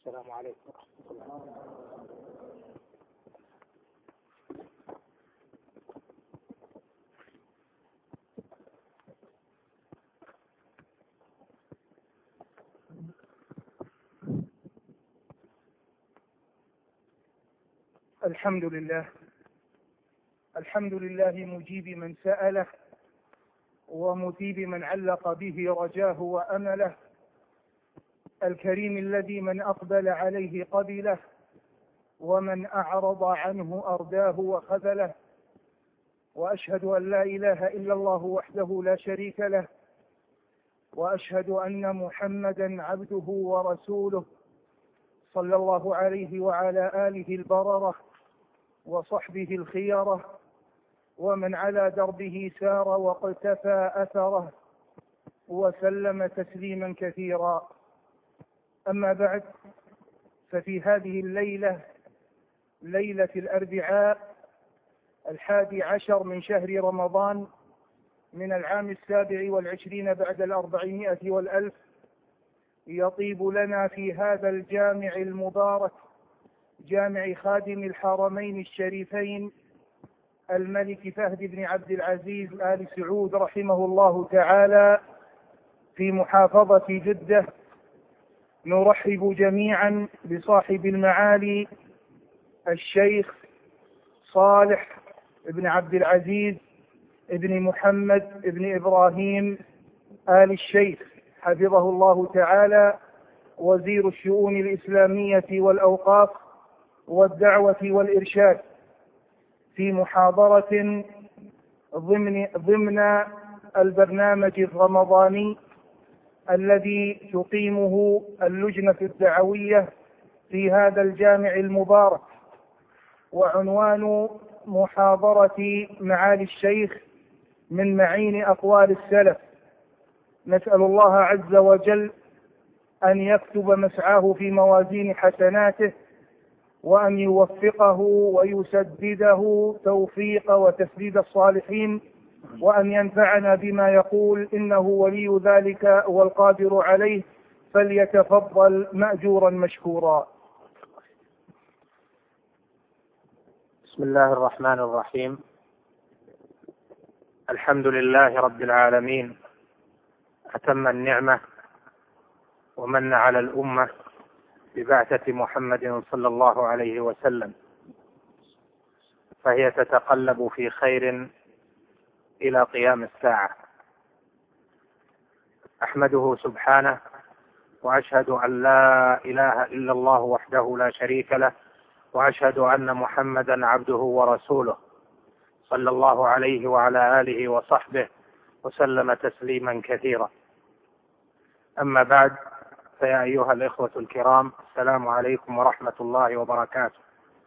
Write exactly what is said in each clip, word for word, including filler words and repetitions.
السلام عليكم ورحمة الله. الحمد لله الحمد لله مجيب من سأله ومثيب من علق به رجاه وأمله، الكريم الذي من أقبل عليه قبله ومن أعرض عنه أرداه وخذله، وأشهد أن لا إله إلا الله وحده لا شريك له، وأشهد أن محمدا عبده ورسوله صلى الله عليه وعلى آله البررة وصحبه الخيرة ومن على دربه سار واقتفى أثره وسلم تسليما كثيرا. أما بعد، ففي هذه الليلة ليلة الأربعاء الحادي عشر من شهر رمضان من العام السابع والعشرين بعد الأربعمائة والألف، يطيب لنا في هذا الجامع المبارك، جامع خادم الحرمين الشريفين الملك فهد بن عبد العزيز آل سعود رحمه الله تعالى في محافظة جدة، نرحب جميعا بصاحب المعالي الشيخ صالح بن عبد العزيز ابن محمد ابن إبراهيم آل الشيخ حفظه الله تعالى، وزير الشؤون الإسلامية والأوقاف والدعوة والإرشاد، في محاضرة ضمن ضمن البرنامج الرمضاني الذي تقيمه اللجنة الدعوية في هذا الجامع المبارك، وعنوان محاضرة معالي الشيخ من معين أقوال السلف. نسأل الله عز وجل أن يكتب مسعاه في موازين حسناته، وأن يوفقه ويسدده توفيق وتسديد الصالحين، وأن ينفعنا بما يقول، إنه ولي ذلك والقادر عليه، فليتفضل مأجورا مشكورا. بسم الله الرحمن الرحيم. الحمد لله رب العالمين، أتم النعمة ومن على الأمة ببعثة محمد صلى الله عليه وسلم، فهي تتقلب في خير إلى قيام الساعة. أحمده سبحانه، وأشهد أن لا إله إلا الله وحده لا شريك له، وأشهد أن محمدا عبده ورسوله صلى الله عليه وعلى آله وصحبه وسلم تسليما كثيرا. أما بعد، فيا أيها الإخوة الكرام، السلام عليكم ورحمة الله وبركاته.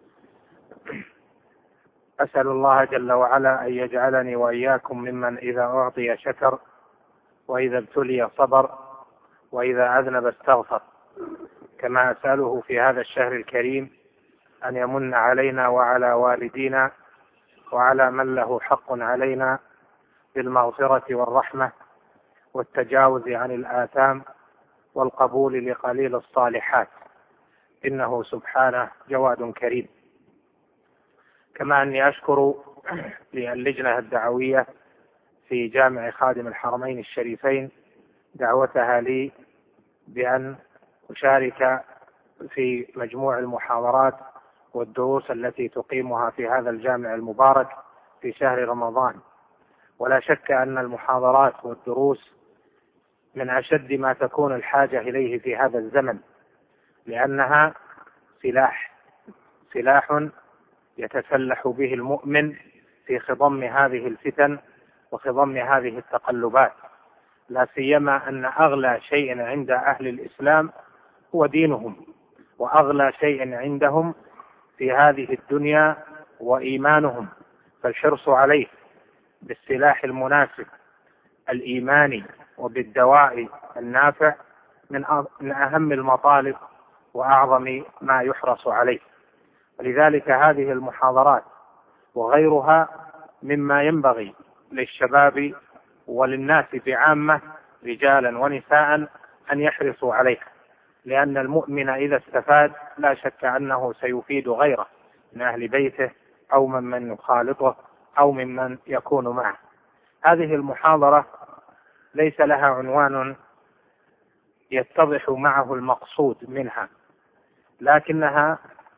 أسأل الله جل وعلا أن يجعلني وإياكم ممن إذا أعطي شكر، وإذا ابتلي صبر، وإذا أذنب استغفر، كما أسأله في هذا الشهر الكريم أن يمن علينا وعلى والدينا وعلى من له حق علينا بالمغفرة والرحمة والتجاوز عن الآثام والقبول لقليل الصالحات، إنه سبحانه جواد كريم. كما أني أشكر للجنة الدعوية في جامع خادم الحرمين الشريفين دعوتها لي بأن أشارك في مجموع المحاضرات والدروس التي تقيمها في هذا الجامع المبارك في شهر رمضان. ولا شك أن المحاضرات والدروس من أشد ما تكون الحاجة إليه في هذا الزمن، لأنها سلاح سلاح يتسلح به المؤمن في خضم هذه الفتن وخضم هذه التقلبات، لا سيما أن أغلى شيء عند أهل الإسلام هو دينهم، وأغلى شيء عندهم في هذه الدنيا وإيمانهم، فالحرص عليه بالسلاح المناسب الإيماني وبالدواء النافع من أهم المطالب وأعظم ما يحرص عليه. ولذلك هذه المحاضرات وغيرها مما ينبغي للشباب وللناس بعامة رجالا ونساء أن يحرصوا عليها، لأن المؤمن إذا استفاد لا شك أنه سيفيد غيره من أهل بيته أو ممن يخالطه أو ممن يكون معه. هذه المحاضرة ليس لها عنوان يتضح معه المقصود منها، لكنها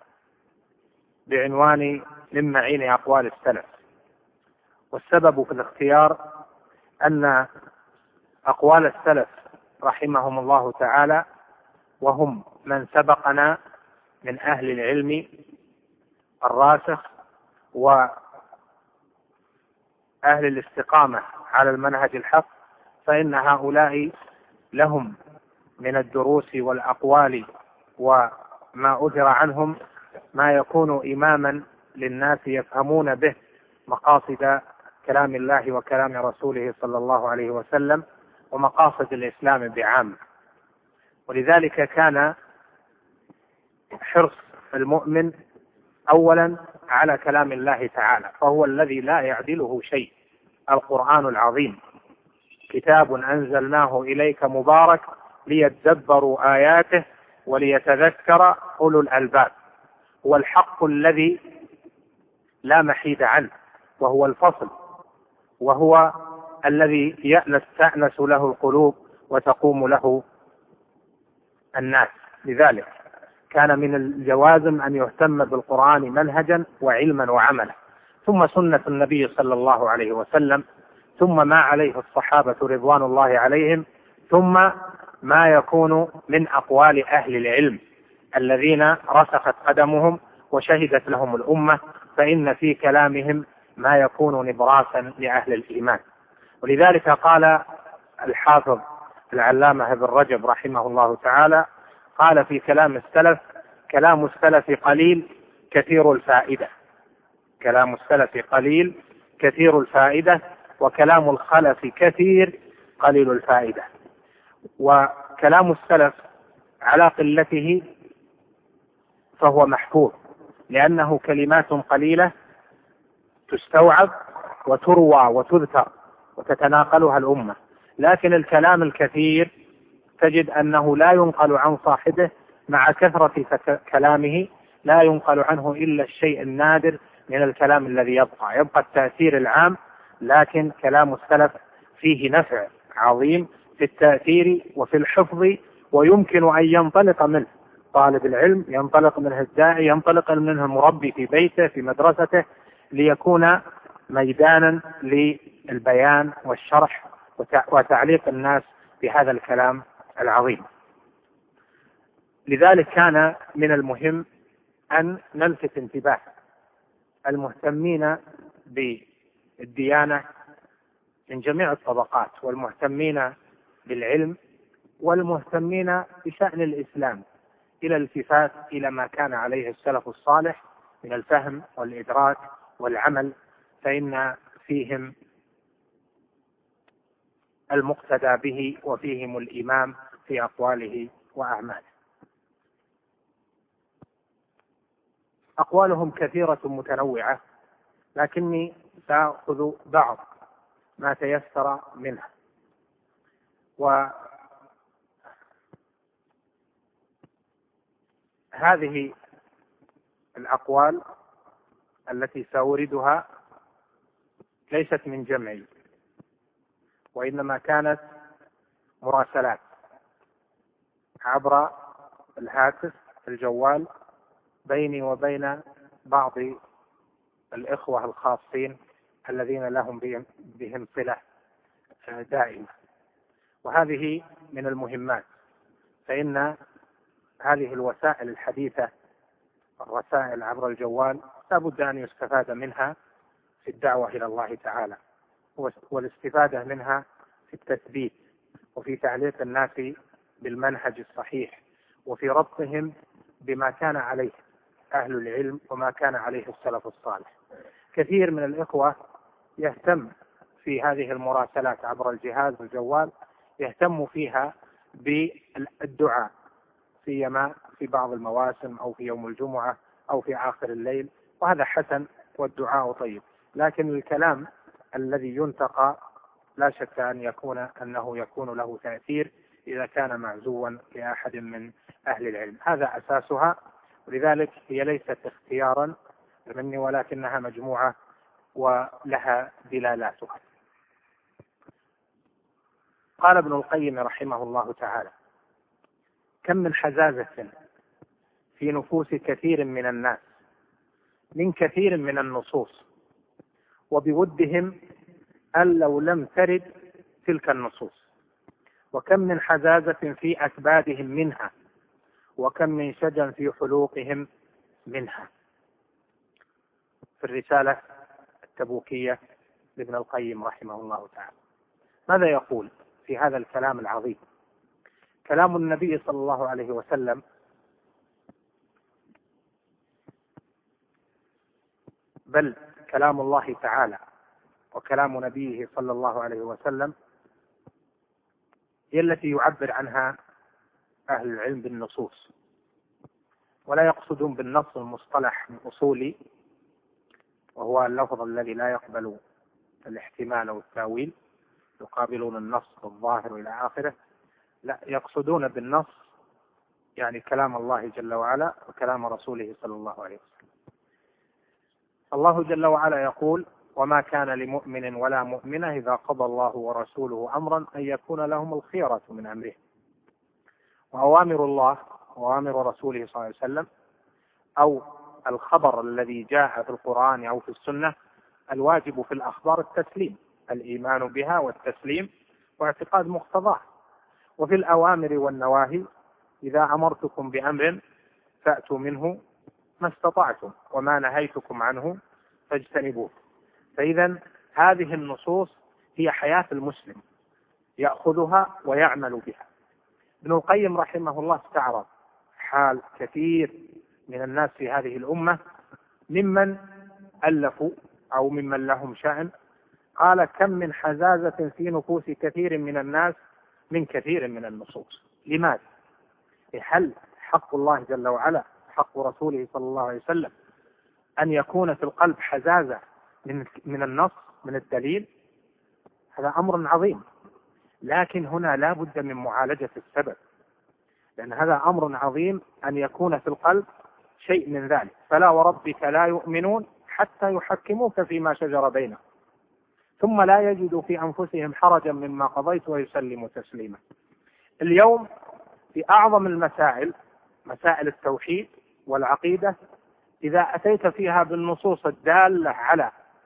بعنوان من معين أقوال السلف. والسبب في الاختيار أن أقوال السلف رحمهم الله تعالى، وهم من سبقنا من أهل العلم الراسخ وأهل الاستقامة على المنهج الحق، فإن هؤلاء لهم من الدروس والأقوال وما أثر عنهم ما يكون إماما للناس يفهمون به مقاصد كلام الله وكلام رسوله صلى الله عليه وسلم ومقاصد الإسلام بعام. ولذلك كان حرص المؤمن أولا على كلام الله تعالى، فهو الذي لا يعدله شيء، القرآن العظيم كتاب أنزلناه إليك مبارك ليتدبروا آياته وليتذكر أولو الألباب. هو الحق الذي لا محيد عنه، وهو الفصل، وهو الذي يأنس تأنس له القلوب وتقوم له الناس. لذلك كان من الجوازم أن يهتم بالقرآن منهجا وعلما وعملا، ثم سنة النبي صلى الله عليه وسلم، ثم ما عليه الصحابة رضوان الله عليهم، ثم ما يكون من أقوال أهل العلم الذين رسخت قدمهم وشهدت لهم الأمة، فإن في كلامهم ما يكون نبراسا لأهل الإيمان. ولذلك قال الحافظ العلامة ابن رجب رحمه الله تعالى، قال في كلام السلف: كلام السلف قليل كثير الفائدة. كلام السلف قليل كثير الفائدة، وكلام الخلف كثير قليل الفائدة. وكلام السلف على قلته فهو محفوظ، لأنه كلمات قليلة تستوعب وتروى وتذكر وتتناقلها الأمة. لكن الكلام الكثير تجد أنه لا ينقل عن صاحبه، مع كثرة كلامه لا ينقل عنه إلا الشيء النادر من الكلام الذي يبقى يبقى التأثير العام. لكن كلام السلف فيه نفع عظيم في التأثير وفي الحفظ، ويمكن أن ينطلق منه طالب العلم، ينطلق منه الداعي، ينطلق منه المربي في بيته في مدرسته، ليكون ميدانا للبيان والشرح وتعليق الناس بهذا الكلام العظيم. لذلك كان من المهم أن نلفت انتباه المهتمين بالديانة من جميع الطبقات، والمهتمين بالعلم، والمهتمين بشأن الإسلام، إلى الالتفات إلى ما كان عليه السلف الصالح من الفهم والإدراك والعمل، فإن فيهم المقتدى به وفيهم الإمام في أقواله وأعماله. أقوالهم كثيرة متنوعة، لكني سأخذ بعض ما تيسر منها. وهذه الأقوال التي سأوردها ليست من جمعي، وإنما كانت مراسلات عبر الهاتف الجوال بيني وبين بعض الإخوة الخاصين الذين لهم بهم صلة دائمة. وهذه من المهمات، فإن هذه الوسائل الحديثة، الرسائل عبر الجوال، لا بد أن يستفاد منها في الدعوة إلى الله تعالى، والاستفادة منها في التثبيت وفي تعليق الناس بالمنهج الصحيح، وفي ربطهم بما كان عليه أهل العلم وما كان عليه السلف الصالح. كثير من الإخوة يهتم في هذه المراسلات عبر الجهاز الجوال، يهتم فيها بالدعاء، سيما في بعض المواسم أو في يوم الجمعة أو في آخر الليل، وهذا حسن والدعاء طيب. لكن الكلام الذي ينتقى لا شك أن يكون أنه يكون له تأثير إذا كان معزوا لأحد من أهل العلم. هذا أساسها، ولذلك هي ليست اختيارا مني ولكنها مجموعة ولها دلالاتها. قال ابن القيم رحمه الله تعالى: كم من حزازة في نفوس كثير من الناس من كثير من النصوص، وبودهم أن لو لم ترد تلك النصوص، وكم من حزازة في أكبادهم منها، وكم من شجن في حلوقهم منها. في الرسالة التبوكية لابن القيم رحمه الله تعالى ماذا يقول في هذا الكلام العظيم؟ كلام النبي صلى الله عليه وسلم بل كلام الله تعالى وكلام نبيه صلى الله عليه وسلم هي التي يعبر عنها أهل العلم بالنصوص، ولا يقصدون بالنص المصطلح الأصولي وهو اللفظ الذي لا يقبل الاحتمال والتاويل، يقابلون النص بالظاهر إلى آخره، لا، يقصدون بالنص يعني كلام الله جل وعلا وكلام رسوله صلى الله عليه وسلم. الله جل وعلا يقول: وما كان لمؤمن ولا مؤمنة إذا قضى الله ورسوله أمرا أن يكون لهم الخيرة من أمره. وأوامر الله وأوامر رسوله صلى الله عليه وسلم أو الخبر الذي جاء في القرآن أو في السنة، الواجب في الأخبار التسليم، الإيمان بها والتسليم واعتقاد مقتضاه. وفي الأوامر والنواهي: إذا أمرتكم بأمر فأتوا منه ما استطعتم وما نهيتكم عنه فاجتنبوه. فإذا هذه النصوص هي حياة المسلم يأخذها ويعمل بها. ابن القيم رحمه الله استعرض حال كثير من الناس في هذه الأمة ممن ألفوا أو ممن لهم شأن. قال: كم من حزازة في نفوس كثير من الناس من كثير من النصوص. لماذا؟ هل حق الله جل وعلا حق رسوله صلى الله عليه وسلم أن يكون في القلب حزازة من من النص من الدليل؟ هذا أمر عظيم، لكن هنا لا بد من معالجة السبب، لأن هذا أمر عظيم أن يكون في القلب شيء من ذلك. فلا وربك لا يؤمنون حتى يحكموك فيما شجر بينهم ثم لا يجدوا في أنفسهم حرجا مما قضيت ويسلموا تسليما. اليوم في أعظم المسائل، مسائل التوحيد والعقيدة، إذا أتيت فيها بالنصوص الدالة على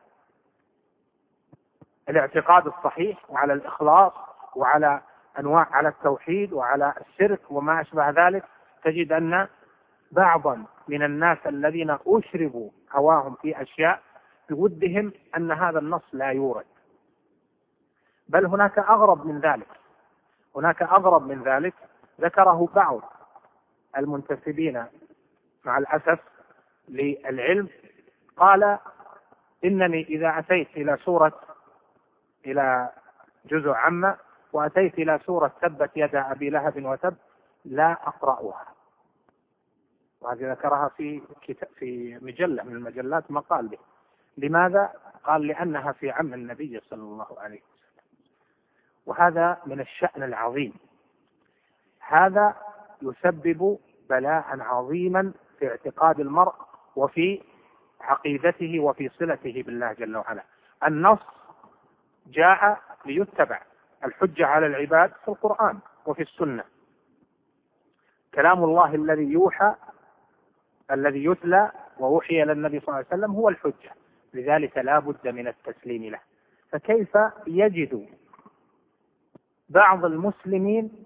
الاعتقاد الصحيح وعلى الإخلاص وعلى أنواع على التوحيد وعلى الشرك وما أشبه ذلك، تجد أن بعضا من الناس الذين أشربوا هواهم في أشياء بودهم أن هذا النص لا يورد. بل هناك أغرب من ذلك، هناك أغرب من ذلك ذكره بعض المنتسبين مع الأسف للعلم. قال: إنني إذا أتيت إلى سورة إلى جزء عامة وأتيت إلى سورة تبت يدا أبي لهب وتب لا أقرأها. وهذه ذكرها في في مجلة من المجلات مقال به. لماذا؟ قال: لأنها في عم النبي صلى الله عليه وسلم. وهذا من الشأن العظيم، هذا يسبب بلاء عظيما في اعتقاد المرء وفي عقيدته وفي صلته بالله جل وعلا. النص جاء ليتبع، الحجة على العباد في القرآن وفي السنة. كلام الله الذي يوحى الذي يتلى ووحي للنبي صلى الله عليه وسلم هو الحجة، لذلك لا بد من التسليم له. فكيف يجد بعض المسلمين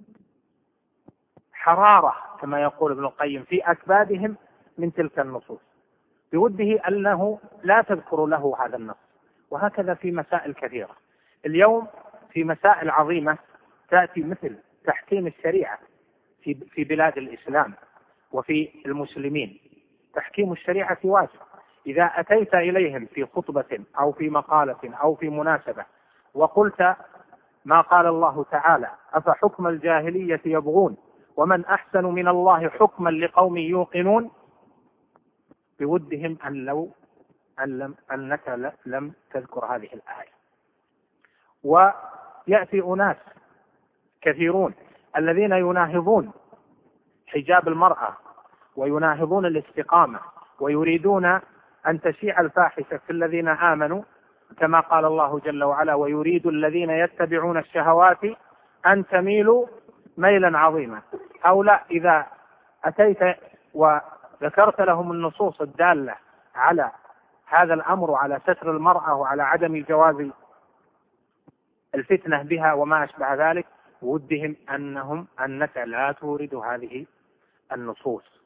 حرارة كما يقول ابن القيم في أكبادهم من تلك النصوص بوده أنه لا تذكر له هذا النص؟ وهكذا في مسائل كثيرة. اليوم في مسائل عظيمة تأتي مثل تحكيم الشريعة في في بلاد الإسلام وفي المسلمين. تحكيم الشريعة واجب. إذا أتيت إليهم في خطبة أو في مقالة أو في مناسبة وقلت ما قال الله تعالى: أفحكم الجاهلية يبغون ومن أحسن من الله حكما لقوم يوقنون، بودهم أن لو أن لم أنك لم تذكر هذه الآية. ويأتي أناس كثيرون الذين يناهضون حجاب المرأة ويناهضون الاستقامة ويريدون أن تشيع الفاحشة في الذين آمنوا، كما قال الله جل وعلا: ويريد الذين يتبعون الشهوات أن تميلوا ميلا عظيما. هؤلاء إذا أتيت وذكرت لهم النصوص الدالة على هذا الأمر وعلى ستر المرأة وعلى عدم جواز الفتنة بها وما أشبه ذلك، ودهم أنهم أنك لا تورد هذه النصوص،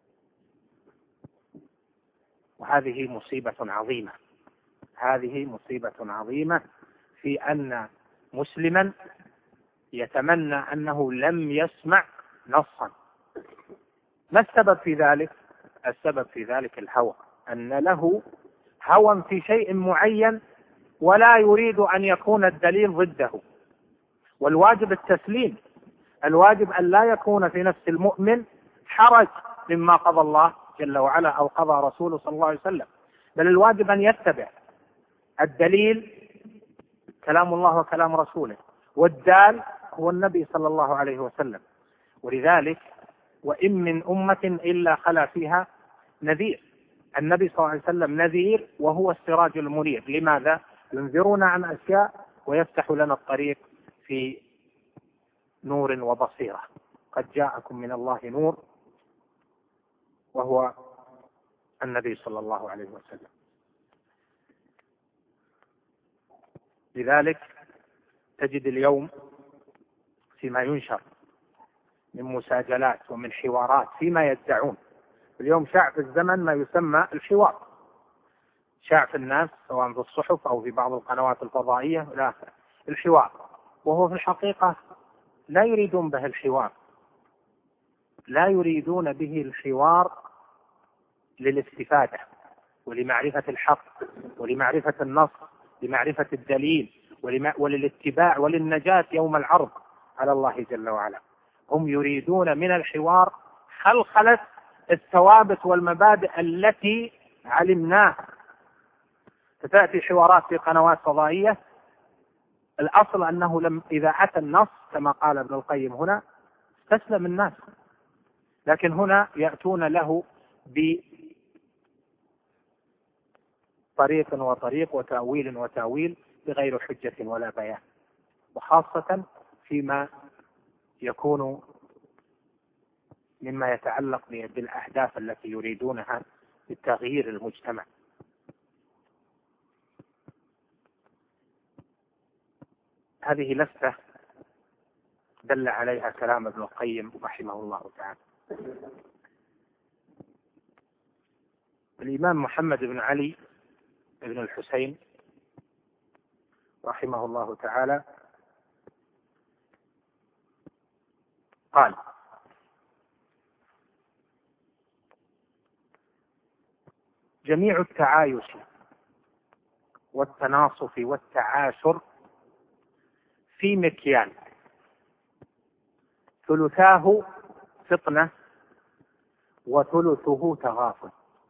وهذه مصيبة عظيمة. هذه مصيبة عظيمة في أن مسلما يتمنى أنه لم يسمع نصا. ما السبب في ذلك؟ السبب في ذلك الهوى، أن له هوى في شيء معين ولا يريد أن يكون الدليل ضده. والواجب التسليم، الواجب أن لا يكون في نفس المؤمن حرج مما قضى الله جل وعلا أو قضى رسوله صلى الله عليه وسلم، بل الواجب أن يتبع الدليل كلام الله وكلام رسوله، والدال هو النبي صلى الله عليه وسلم. ولذلك وإن من أمة إلا خلا فيها نذير. النبي صلى الله عليه وسلم نذير وهو السراج المنير. لماذا؟ ينذرنا عن أشياء ويفتح لنا الطريق في نور وبصيرة. قد جاءكم من الله نور وهو النبي صلى الله عليه وسلم. لذلك تجد اليوم فيما ينشر من مساجلات ومن حوارات فيما يدعون، اليوم شاع في الزمن ما يسمى الحوار، شاع في الناس سواء في الصحف أو في بعض القنوات الفضائية لا الحوار، وهو في الحقيقة لا يريدون به الحوار، لا يريدون به الحوار للاستفادة ولمعرفة الحق ولمعرفة النص، لمعرفة الدليل وللاتباع وللنجاة يوم العرض على الله جل وعلا. هم يريدون من الحوار خلخلة الثوابت والمبادئ التي علمناها. فتأتي حوارات في قنوات فضائية، الأصل أنه لم إذا أتى النص كما قال ابن القيم هنا استسلم الناس، لكن هنا يأتون له بطريق وطريق وتأويل وتأويل بغير حجة ولا بيان، وخاصة فيما يكون مما يتعلق بالأهداف التي يريدونها لتغيير المجتمع. هذه لفتة دل عليها كلام ابن القيم رحمه الله تعالى. الإمام محمد بن علي بن الحسين رحمه الله تعالى قال: جميع التعايش والتناصف والتعاشر في مكيال، ثلثاه فطنة وثلثه تغافل.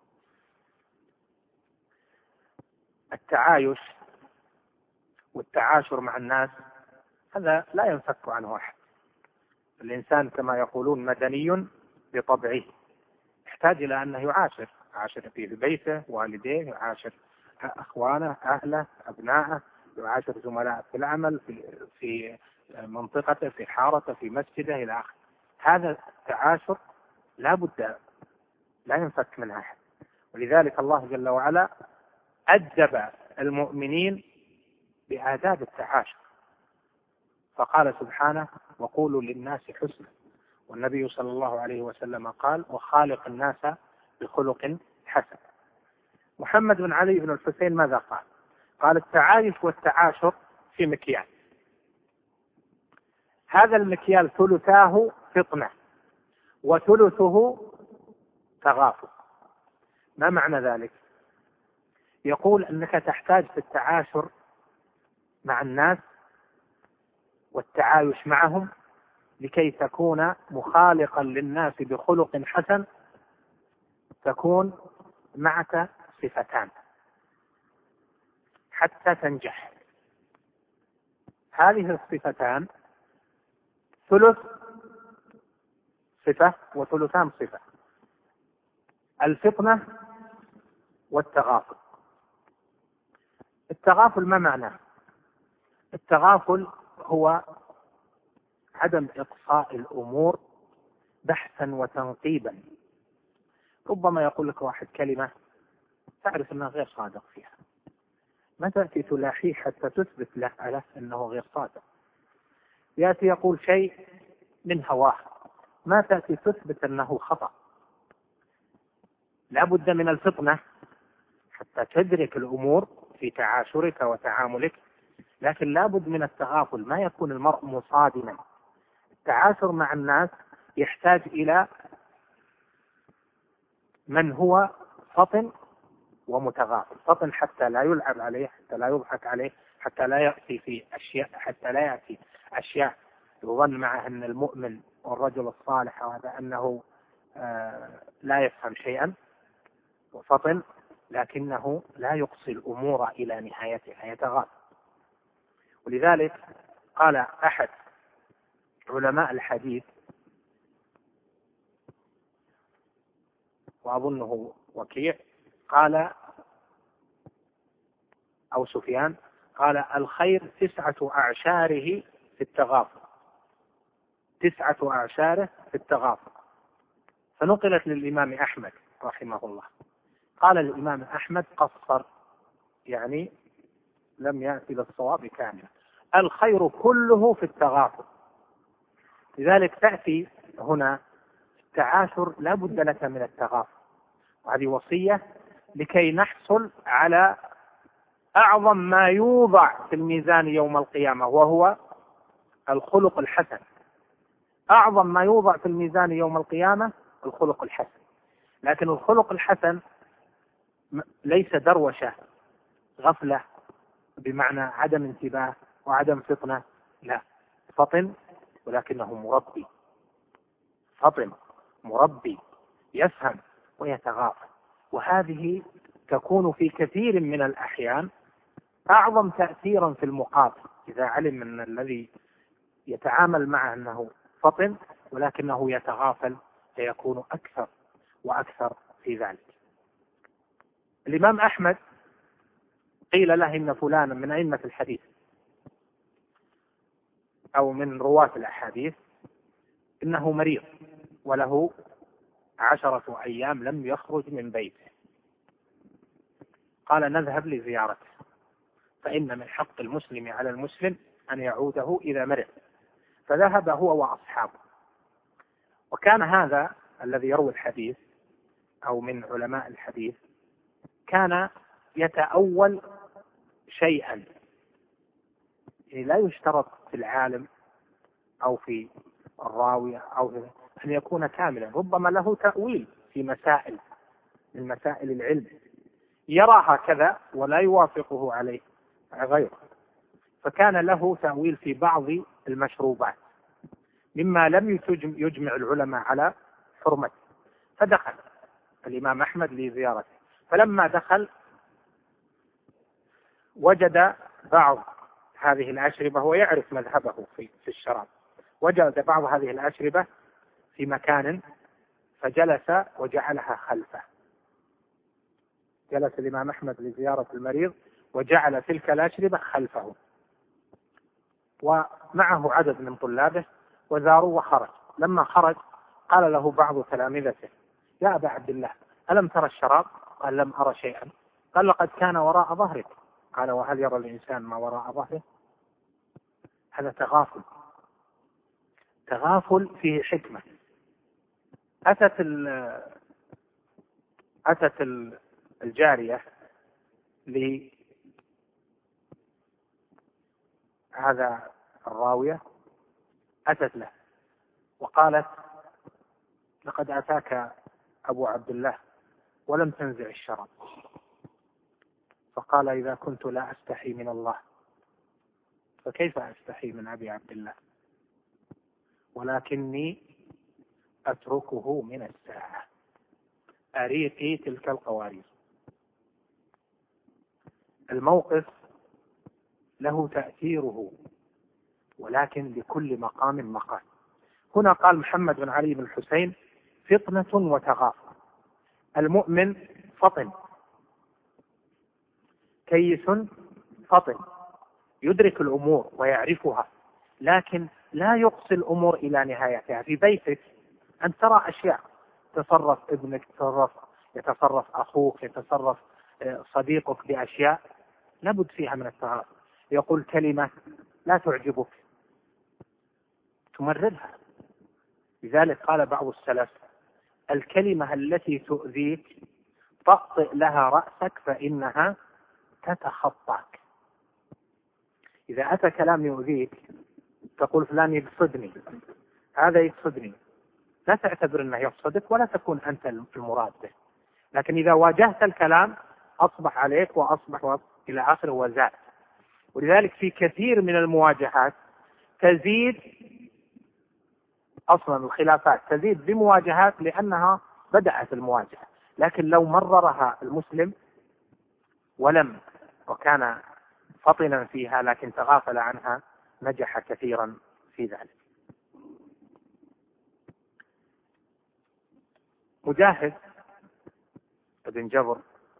التعايش والتعاشر مع الناس هذا لا ينفك عنه أحد. الإنسان كما يقولون مدني بطبعه، يحتاج إلى أنه يعاشر، يعاشر في بيته والديه، يعاشر أخوانه أهله أبنائه، يعاشر زملاء في العمل في, في منطقته في حارته في مسجده إلى آخره. هذا التعاشر لا بد لا ينفك منه أحد. ولذلك الله جل وعلا أدب المؤمنين بآداب التعاشر، فقال سبحانه: وقولوا للناس حسنا. والنبي صلى الله عليه وسلم قال: وخالق الناس بخلق حسن. محمد بن علي بن الحسين ماذا قال؟ قال: التعايش والتعاشر في مكيال، هذا المكيال ثلثاه فطنة وثلثه تغافل. ما معنى ذلك؟ يقول أنك تحتاج في التعاشر مع الناس والتعايش معهم لكي تكون مخالقا للناس بخلق حسن، تكون معك صفتان حتى تنجح. هذه الصفتان ثلث صفة وثلثان صفة. الفطنة والتغافل. التغافل ما معناه؟ التغافل هو عدم إقصاء الأمور بحثا وتنقيبا. ربما يقول لك واحد كلمة تعرف أنه غير صادق فيها، ما تأتي تلاحيه حتى تثبت له على أنه غير صادق. يأتي يقول شيء من هواه، ما تأتي تثبت أنه خطأ. لا بد من الفطنة حتى تدرك الأمور في تعاشرك وتعاملك، لكن لا بد من التغافل، ما يكون المرء مصادما. التعاشر مع الناس يحتاج إلى من هو فطن ومتغافل. فطن حتى لا يلعب عليه، حتى لا يضحك عليه، حتى لا يأتي في أشياء حتى لا يأتي أشياء يظن معه أن المؤمن والرجل الصالح وهذا أنه آه لا يفهم شيئا. وفطن لكنه لا يقصي الأمور إلى نهايتها، يتغافل. ولذلك قال أحد علماء الحديث وأظنه وكيع قال أو سفيان قال: الخير تسعة أعشاره في التغافل، تسعة أعشاره في التغافل. فنقلت للإمام أحمد رحمه الله، قال الإمام أحمد: قصر، يعني لم يأتي للصواب كاملا، الخير كله في التغافل. لذلك تأتي هنا التعاشر لا بد لك من التغافل، وهذه وصية لكي نحصل على أعظم ما يوضع في الميزان يوم القيامة، وهو الخلق الحسن. أعظم ما يوضع في الميزان يوم القيامة الخلق الحسن. لكن الخلق الحسن ليس دروشة غفلة بمعنى عدم انتباه وعدم فطنة، لا، فطن ولكنه مربي، فطن مربي يفهم ويتغافل. وهذه تكون في كثير من الأحيان أعظم تأثيرا في المقابل، إذا علم أن الذي يتعامل معه أنه فطن ولكنه يتغافل سيكون أكثر وأكثر في ذلك. الإمام أحمد قيل له إن فلانا من أئمة الحديث أو من رواة الأحاديث إنه مريض وله عشرة أيام لم يخرج من بيته. قال: نذهب لزيارته، فإن من حق المسلم على المسلم أن يعوده إذا مرض. فذهب هو وأصحابه. وكان هذا الذي يروي الحديث أو من علماء الحديث كان يتأول شيئا، يعني لا يشترط في العالم أو في الراوية أو في أن يكون كاملا، ربما له تأويل في مسائل من مسائل العلم يرى هكذا ولا يوافقه عليه غيره، فكان له تأويل في بعض المشروبات مما لم يجمع العلماء على حرمته. فدخل الإمام أحمد لزيارته، فلما دخل وجد بعض هذه الأشربة، هو يعرف مذهبه في الشراب، وجد بعض هذه الأشربة في مكان فجلس وجعلها خلفه. جلس الإمام أحمد لزيارة المريض وجعل تلك الأشربة خلفه، ومعه عدد من طلابه وزاروا وخرج. لما خرج قال له بعض تلامذته: يا أبا عبد الله، ألم ترى الشراب؟ قال: لم أرى شيئا. قال: لقد كان وراء ظهرك. قال: وهل يرى الإنسان ما وراء ظهره؟ هذا تغافل، تغافل فيه حكمة. أتت ال أتت الجارية لهذا الراوية، أتت له وقالت: لقد أتاك أبو عبد الله ولم تنزع الشراب. فقال: إذا كنت لا أستحي من الله فكيف أستحي من أبي عبد الله؟ ولكني أتركه من الساعة، أريقي تلك القوارير. الموقف له تأثيره، ولكن لكل مقام مقال. هنا قال محمد بن علي بن الحسين فطنة وتغافل. المؤمن فطن كيس فطن يدرك الأمور ويعرفها، لكن لا يقصي الأمور إلى نهايتها. في بيتك أن ترى أشياء، تصرف ابنك، يتصرف يتصرف أخوك، يتصرف صديقك بأشياء لابد فيها من التغافل. يقول كلمة لا تعجبك تمررها. لذلك قال بعض السلف الكلمة التي تؤذيك طأطئ لها رأسك فإنها تتخطاك. إذا أتى كلام يؤذيك تقول فلان يقصدني، هذا يقصدني، لا تعتبر أنه يقصدك ولا تكون أنت المراد به. لكن إذا واجهت الكلام أصبح عليك وأصبح إلى آخره وزاد. ولذلك في كثير من المواجهات تزيد، أصلا الخلافات تزيد بمواجهات لأنها بدأت المواجهة، لكن لو مررها المسلم ولم وكان فطنا فيها لكن تغافل عنها نجح كثيرا في ذلك. مجاهد بن جبر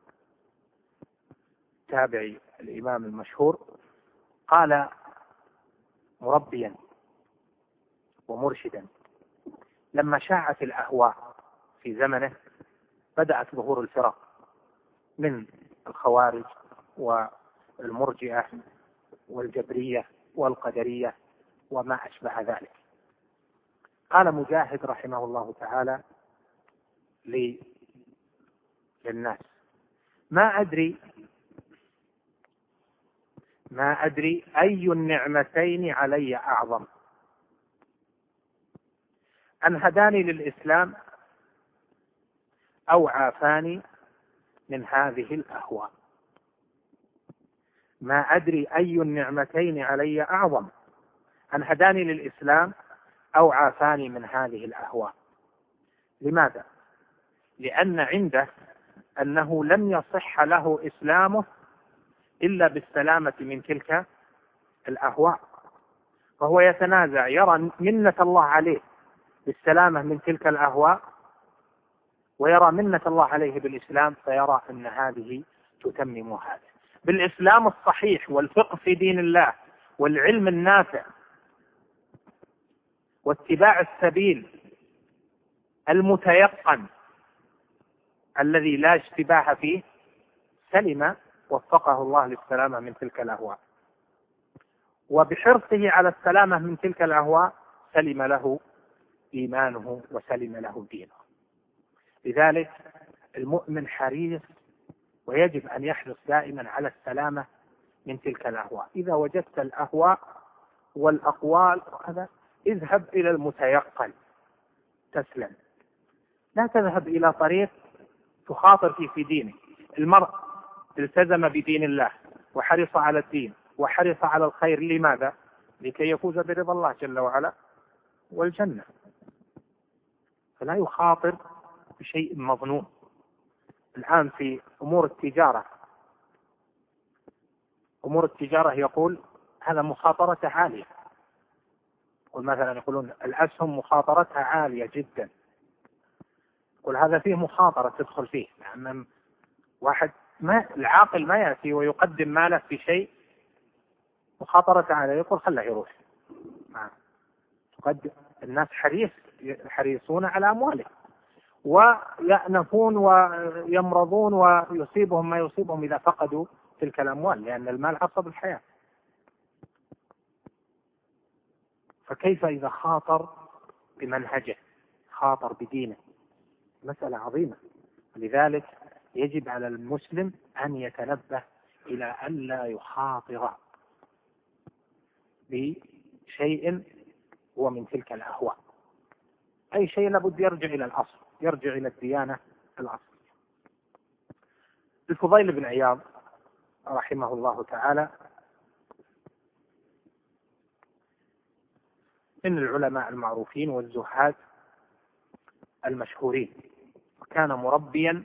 تابعي الإمام المشهور قال مربيا ومرشدا لما شاعت الأهواء في زمنه بدأت ظهور الفرق من الخوارج والمرجئة والجبرية والقدرية وما أشبه ذلك. قال مجاهد رحمه الله تعالى للناس ما أدري ما أدري أي النعمتين علي أعظم، أن هداني للإسلام أو عافاني من هذه الأهواء. ما أدري أي النعمتين علي أعظم، أن هداني للإسلام أو عافاني من هذه الأهواء. لماذا؟ لأن عنده أنه لم يصح له إسلامه إلا بالسلامة من تلك الأهواء، فهو يتنازع، يرى منة الله عليه بالسلامة من تلك الأهواء ويرى منة الله عليه بالإسلام، فيرى أن هذه تتمم هذا. بالإسلام الصحيح والفقه في دين الله والعلم النافع واتباع السبيل المتيقن الذي لا اشتباه فيه سلم وفقه الله للسلامة من تلك الأهواء، وبحرصه على السلامة من تلك الأهواء سلم له إيمانه وسلم له دينه. لذلك المؤمن حريص ويجب أن يحرص دائما على السلامة من تلك الأهواء. إذا وجدت الأهواء والأقوال هذا اذهب إلى المتيقن تسلم، لا تذهب إلى طريق تخاطر فيه في دينك. المرء التزم بدين الله وحرص على الدين وحرص على الخير، لماذا؟ لكي يفوز برضا الله جل وعلا والجنة، فلا يخاطر بشيء مظنون. الآن في أمور التجارة أمور التجارة يقول هذا مخاطرته عالية، مثلا يقولون الأسهم مخاطرتها عالية جدا، يقول هذا فيه مخاطرة تدخل فيه. يعني واحد ما العاقل ما يأتي ويقدم ماله في شيء مخاطرة عالية، يقول خله يروح. قد الناس حريص حريصون على أموالهم ويأنفون ويمرضون ويصيبهم ما يصيبهم إذا فقدوا تلك الأموال، لأن المال عصب الحياة. فكيف إذا خاطر بمنهجه، خاطر بدينه؟ مسألة عظيمة. لذلك يجب على المسلم أن يتنبه إلى أن لا يخاطر بشيء هو من تلك الأهواء. أي شيء لابد يرجع إلى الأصل، يرجع إلى الديانة الأصل. الفضيل بن عياض رحمه الله تعالى من العلماء المعروفين والزهاد المشهورين، وكان مربيا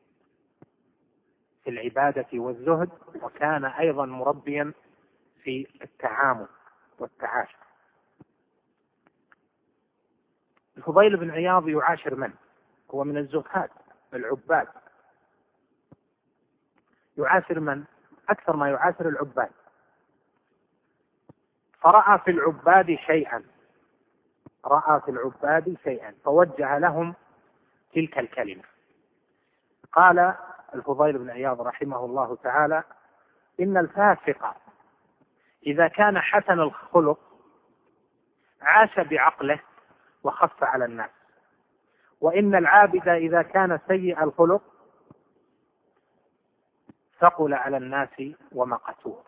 في العبادة والزهد، وكان أيضا مربيا في التعامل والتعاشر. الفضيل بن عياض يعاشر من؟ هو من الزهاد العباد، يعاشر من؟ أكثر ما يعاشر العباد، فرأى في العباد شيئا، رأى في العباد شيئا فوجه لهم تلك الكلمة. قال الفضيل بن عياض رحمه الله تعالى: إن الفاسق إذا كان حسن الخلق عاش بعقله وخف على الناس، وإن العابد إذا كان سيء الخلق ثقل على الناس ومقتوه.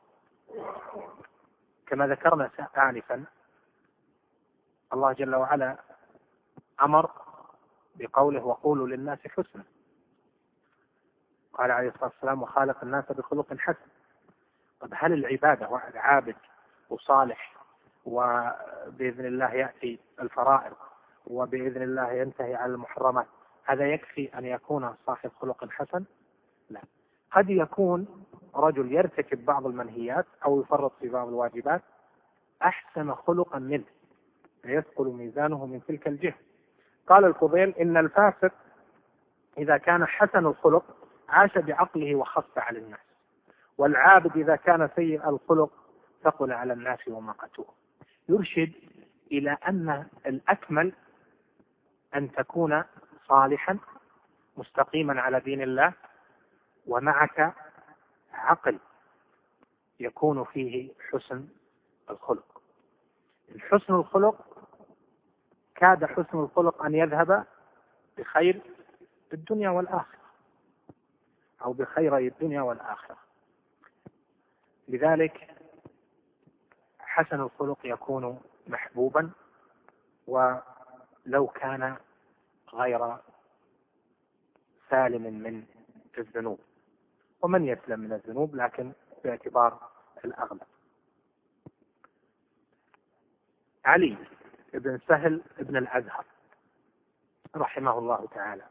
كما ذكرنا آنفا الله جل وعلا أمر بقوله: وقولوا للناس حسنا. قال عليه الصلاة والسلام: وخالق الناس بخلق حسن. طب هل العبادة واحد عابد وصالح وبإذن الله يأتي الفرائض وبإذن الله ينتهي على المحرمات، هذا يكفي أن يكون صاحب خلق حسن؟ لا، قد يكون رجل يرتكب بعض المنهيات أو يفرط في بعض الواجبات أحسن خلقا منه فيثقل ميزانه من تلك الجهة. قال الفضيل: إن الفاسق إذا كان حسن الخلق عاش بعقله وخف على الناس، والعابد إذا كان سيء الخلق ثقل على الناس ومقتوه. يرشد إلى أن الأكمل أن تكون صالحا مستقيما على دين الله ومعك عقل يكون فيه حسن الخلق. حسن الخلق كاد حسن الخلق أن يذهب بخير الدنيا والآخرة أو بخيري الدنيا والآخرة. لذلك حسن الخلق يكون محبوبا ولو كان غير سالم من الذنوب، ومن يسلم من الذنوب لكن باعتبار الأغلب. علي بن سهل بن الأزهر رحمه الله تعالى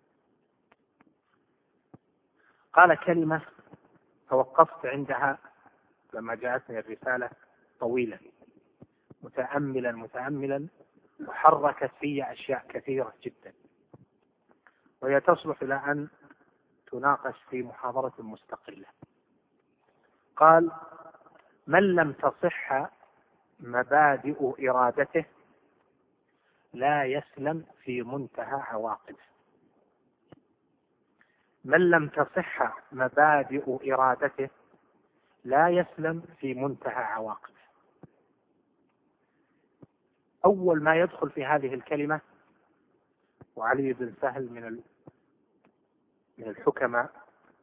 قال كلمة توقفت عندها لما جاءتني الرسالة طويلا متأملا متأملا وحركت في أشياء كثيرة جدا، وهي تصلح إلى أن تناقش في محاضرة مستقلة. قال: من لم تصح مبادئ إرادته لا يسلم في منتهى عواقبه. من لم تصح مبادئ إرادته لا يسلم في منتهى عواقبه. أول ما يدخل في هذه الكلمة، وعلي بن سهل من من الحكماء،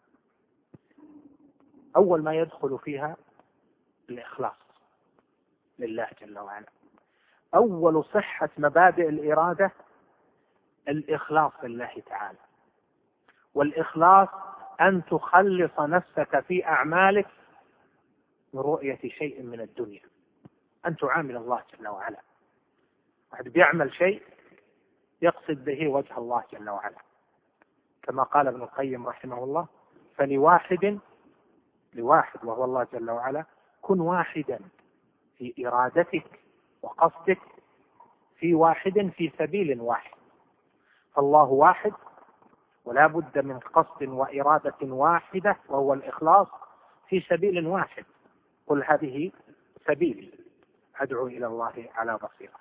أول ما يدخل فيها الإخلاص لله جل وعلا. أول صحة مبادئ الإرادة الإخلاص لله تعالى، والإخلاص أن تخلص نفسك في أعمالك من رؤية شيء من الدنيا، أن تعامل الله جل وعلا. واحد بيعمل شيء يقصد به وجه الله جل وعلا، كما قال ابن القيم رحمه الله: فلواحد لواحد وهو الله جل وعلا كن واحدا في إرادتك وقصدك في واحد في سبيل واحد. فالله واحد ولا بد من قصد وإرادة واحدة وهو الإخلاص في سبيل واحد. قل هذه سبيلي أدعو إلى الله على بصيرة.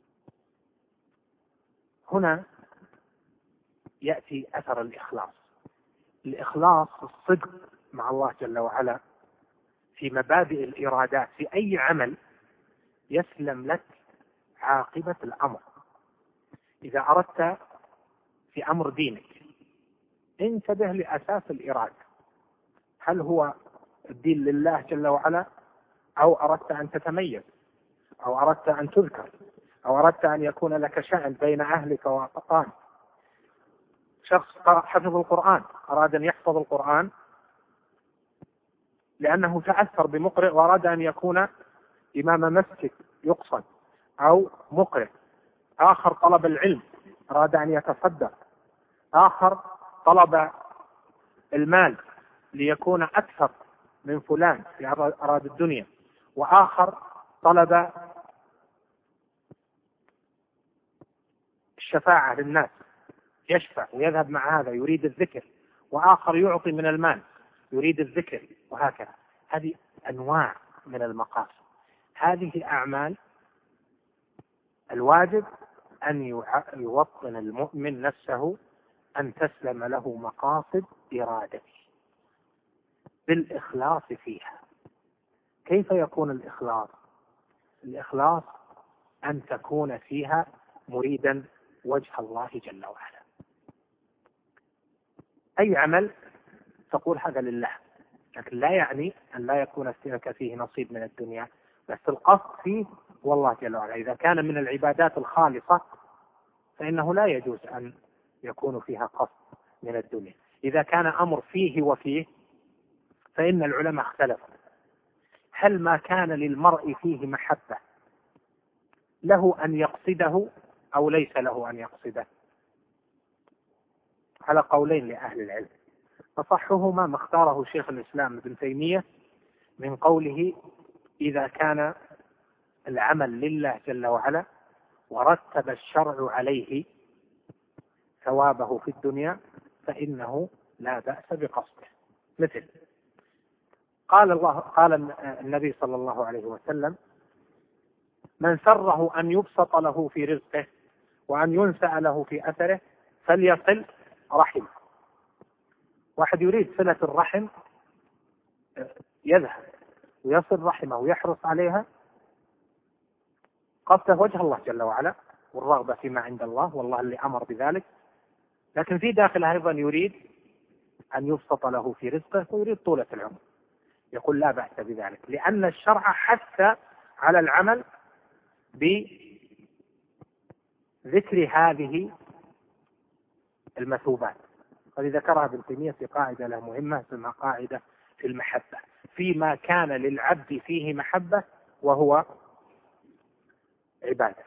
هنا يأتي أثر الإخلاص. الإخلاص الصدق مع الله جل وعلا في مبادئ الإرادات في أي عمل يسلم لك عاقبة الأمر. إذا أردت في أمر دينك انتبه لأساس الإرادة، هل هو الدين لله جل وعلا أو أردت أن تتميز أو أردت أن تذكر أو أردت أن يكون لك شأن بين أهلك وأقطان. شخص حفظ القرآن أراد أن يحفظ القرآن لأنه تأثر بمقرئ وأراد أن يكون إمام مسجد يقصد أو مقرئ. آخر طلب العلم أراد أن يتصدق. آخر طلب المال ليكون أكثر من فلان في أراد الدنيا. وآخر طلب الشفاعة للناس، يشفع ويذهب مع هذا يريد الذكر، وآخر يعطي من المال يريد الذكر، وهكذا. هذه أنواع من المقاصد. هذه أعمال الواجب أن يوطن المؤمن نفسه أن تسلم له مقاصد إرادته بالإخلاص فيها. كيف يكون الإخلاص؟ الإخلاص أن تكون فيها مريدا وجه الله جل وعلا. أي عمل تقول هذا لله، لكن لا يعني أن لا يكون لك فيه نصيب من الدنيا، بس القصد فيه والله جل وعلا. إذا كان من العبادات الخالصة فإنه لا يجوز أن يكون فيها قصد من الدنيا. إذا كان أمر فيه وفيه فإن العلماء اختلفوا هل ما كان للمرء فيه محبة له أن يقصده أو ليس له أن يقصده، على قولين لأهل العلم. أصحهما ما اختاره شيخ الإسلام ابن تيمية من قوله إذا كان العمل لله جل وعلا ورتب الشرع عليه ثوابه في الدنيا فإنه لا بأس بقصده. مثل قال الله قال النبي صلى الله عليه وسلم من سره أن يبسط له في رزقه وأن ينسأ له في أثره فليصل رحمه. واحد يريد صلة الرحم يذهب ويصل رحمه ويحرص عليها، قصده وجه الله جل وعلا والرغبة فيما عند الله والله اللي أمر بذلك، لكن في داخله أيضا يريد أن يبسط له في رزقه ويريد طولة العمر. يقول لا بأس بذلك، لأن الشرع حث على العمل بذكر هذه المثوبات. قد ذكرها ابن تيمية في قاعدة له مهمة اسمها قاعدة في المحبة، فيما كان للعبد فيه محبة وهو عبادة.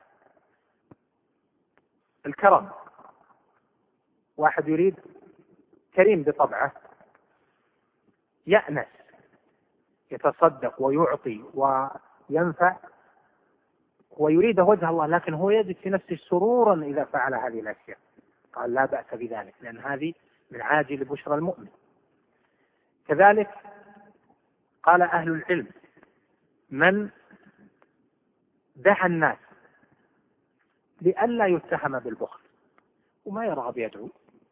الكرم، واحد يريد كريم بطبعه يأنس يتصدق ويعطي وينفع ويريد وجه الله، لكن هو يجد في نفسه سرورا إذا فعل هذه الأشياء، قال لا بأس بذلك، لأن هذه من عاجل بشرى المؤمن. كذلك قال أهل العلم من دعا الناس لئلا يتهم بالبخل وما يرغب يدعو،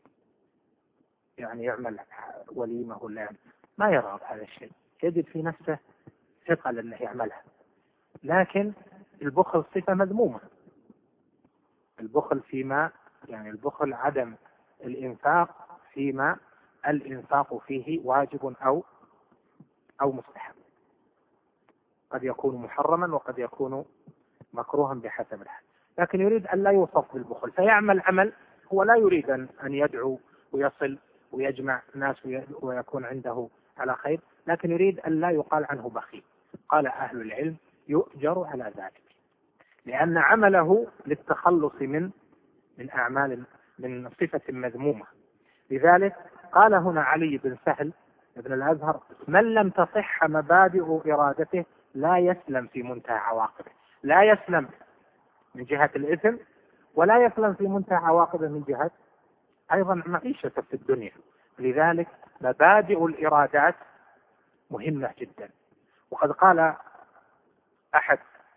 يعني يعمل وليمة ولا يعني ما يرغب هذا الشيء، يجد في نفسه ثقل أنه يعملها، لكن البخل صفة مذمومة. البخل فيما يعني البخل عدم الإنفاق فيما الإنفاق فيه واجب أو أو مستحب، قد يكون محرما وقد يكون مكروها بحسب الحال، لكن يريد أن لا يوصف بالبخل فيعمل عمل هو لا يريد أن يدعو ويصل ويجمع ناس ويكون عنده على خير، لكن يريد أن لا يقال عنه بخيل. قال أهل العلم يؤجر على ذلك، لأن عمله للتخلص من من أعمال من صفة مذمومة. لذلك قال هنا علي بن سهل ابن الأزهر من لم تصح مبادئ إرادته لا يسلم في منتهى عواقبه، لا يسلم من جهة الإثم ولا يسلم في منتهى عواقبه من جهة أيضا معيشة في الدنيا. لذلك مبادئ الإرادات مهمة جدا. وقد قال أحد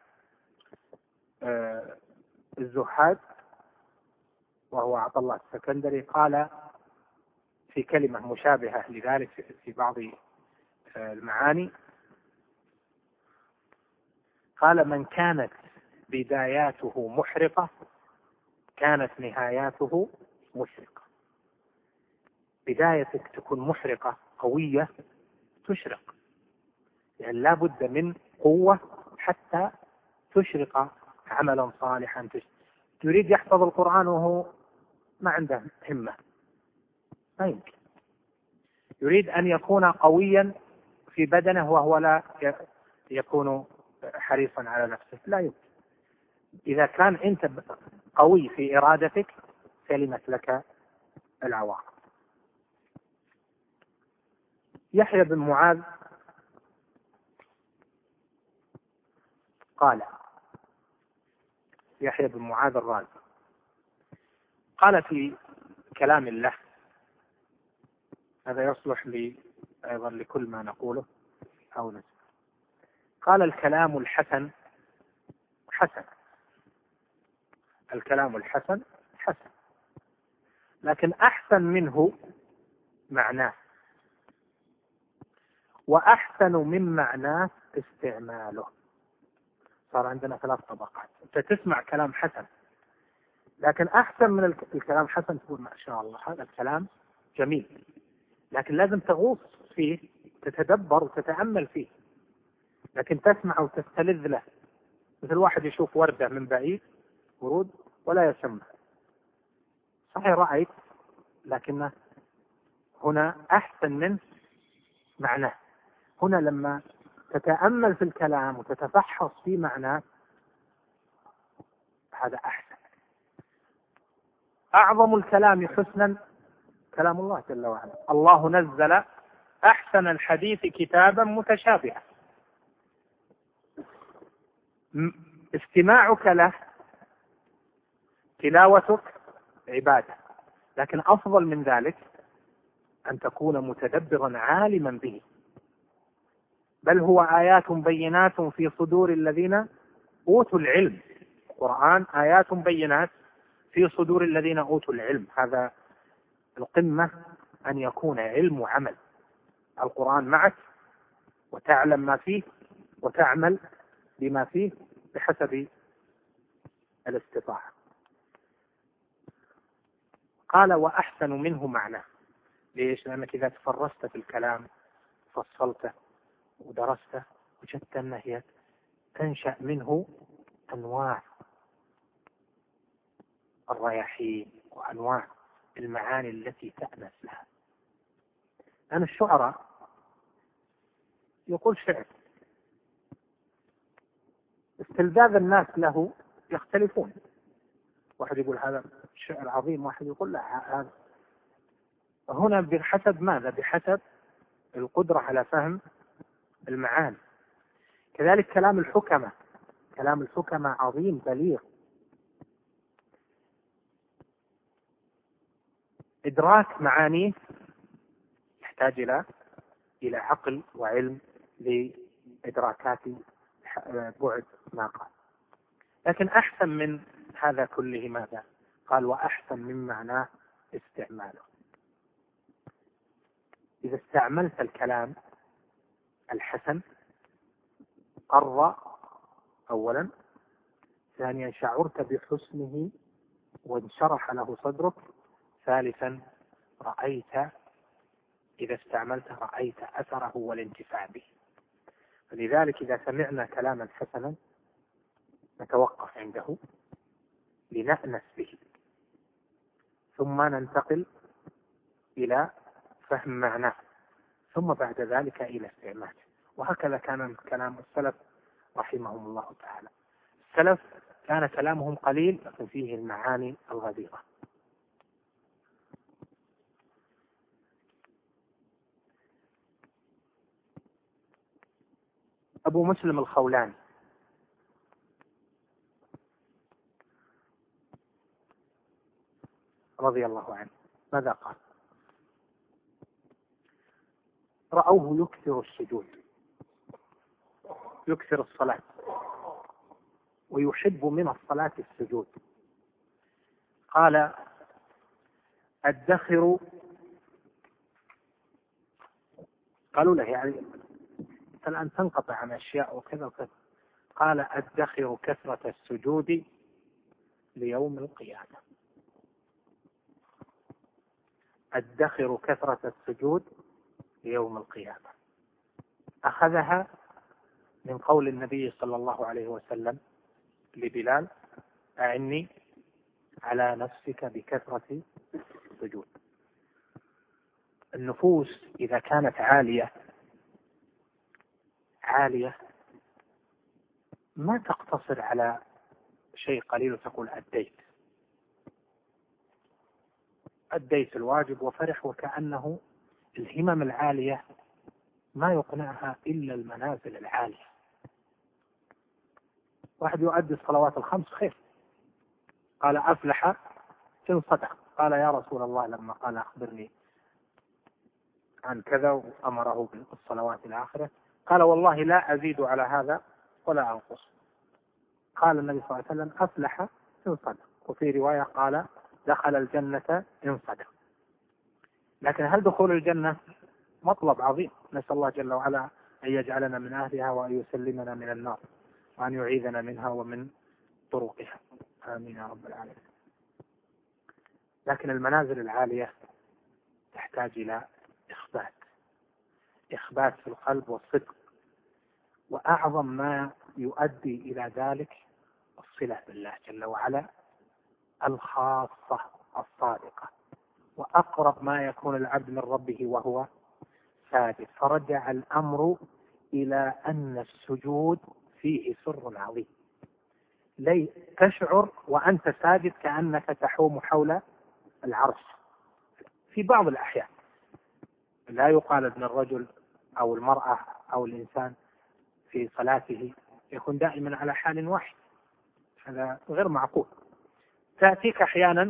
الزهاد وهو عطا الله السكندري قال في كلمة مشابهة لذلك في بعض المعاني، قال من كانت بداياته محرقة كانت نهاياته مشرقة. بدايتك تكون محرقة قوية تشرق، يعني لا بد من قوة حتى تشرق عملا صالحا. تريد يحفظ القرآن وهو ما عنده همة، ما يمكن. يريد أن يكون قويا في بدنه وهو لا يكون حريصا على نفسه، لا يمكن. إذا كان أنت قوي في إرادتك سلمت لك العواقب. يحيى بن معاذ قال، يحيى بن معاذ الرازي قال في كلام الله، هذا يصلح لي أيضا لكل ما نقوله أو نسمع. قال: الكلام الحسن حسن، الكلام الحسن حسن، لكن أحسن منه معناه، وأحسن من معناه استعماله. صار عندنا ثلاث طبقات. أنت تسمع كلام حسن، لكن أحسن من الكلام حسن تقول ما شاء الله هذا الكلام جميل، لكن لازم تغوص فيه، تتدبر وتتأمل فيه. لكن تسمع وتستلذ له، مثل واحد يشوف وردة من بعيد، ورود، ولا يسمع. صحيح رأيت، لكن هنا أحسن من معناه. هنا لما تتأمل في الكلام وتتفحص في معناه، هذا أحسن. أعظم الكلام حسنا كلام الله جل وعلا. الله نزل أحسن الحديث كتابا متشابها. استماعك له، تلاوتك عبادة، لكن أفضل من ذلك أن تكون متدبرا عالما به. بل هو آيات بينات في صدور الذين أوتوا العلم. القرآن آيات بينات في صدور الذين أوتوا العلم. هذا القمة، أن يكون علم وعمل. القرآن معك وتعلم ما فيه وتعمل بما فيه بحسب الاستطاعة. قال: وأحسن منه معناه. ليش؟ لأنك إذا تفرست في الكلام فصلته ودرسته وجدت أنه هي تنشأ منه أنواع الرياحين وأنواع المعاني التي تأنس لها. لأن الشعراء يقول شعر، استلذاذ الناس له يختلفون. واحد يقول هذا شعر عظيم، واحد يقول لا هذا. هنا بحسب ماذا؟ بحسب القدرة على فهم المعاني. كذلك كلام الحكمة، كلام الحكمة عظيم بليغ. إدراك معانيه يحتاج إلى إلى عقل وعلم لإدراكات بعد ما قال. لكن أحسن من هذا كله ماذا؟ قال: وأحسن من معناه استعماله. إذا استعملت الكلام الحسن قر أولا، ثانيا شعرت بحسنه وانشرح له صدرك، ثالثا رأيت، إذا استعملته رأيت أثره والانتفاع به. فلذلك إذا سمعنا كلاما حسنا نتوقف عنده لنأنس به، ثم ننتقل إلى فهم معناه، ثم بعد ذلك إلى استعماله. وهكذا كان كلام السلف رحمهم الله تعالى. السلف كان كلامهم قليل لكن فيه المعاني الغزيرة. أبو مسلم الخولاني رضي الله عنه ماذا قال؟ رأوه يكثر السجود، يكثر الصلاة، ويحب من الصلاة السجود. قال: أدخر، قالوا له يعني الآن تنقطع عن أشياء وكذا وكذا. قال: أدخر كثرة السجود ليوم القيامة. أدخر كثرة السجود ليوم القيامة. أخذها من قول النبي صلى الله عليه وسلم لبلال: أعني على نفسك بكثرة السجود. النفوس إذا كانت عالية عالية ما تقتصر على شيء قليل وتقول أديت أديت الواجب وفرح، وكأنه الهمم العالية ما يقنعها إلا المنازل العالية. واحد يؤدي الصلوات الخمس خير، قال: أفلح إن صدق. قال يا رسول الله لما قال أخبرني عن كذا وأمره بالصلوات إلى آخره، قال والله لا أزيد على هذا ولا أنقص. قال النبي صلى الله عليه وسلم أفلح إن صدق، وفي رواية قال دخل الجنة إن صدق. لكن هل دخول الجنة مطلب عظيم؟ نسأل الله جل وعلا أن يجعلنا من أهلها وأن يسلمنا من النار وأن يعيذنا منها ومن طرقها، آمين يا رب العالمين. لكن المنازل العالية تحتاج إلى إخبات، إخبات في القلب والصدق، وأعظم ما يؤدي إلى ذلك الصلة بالله جل وعلا الخاصة الصادقة، وأقرب ما يكون العبد من ربه وهو ساجد. فرجع الأمر إلى أن السجود فيه سر عظيم، لي تشعر وأنت ساجد كأنك تحوم حول العرش. في بعض الأحيان لا يقال أن الرجل أو المرأة أو الإنسان في صلاته يكون دائما على حال واحد، هذا غير معقول. تأتيك أحيانا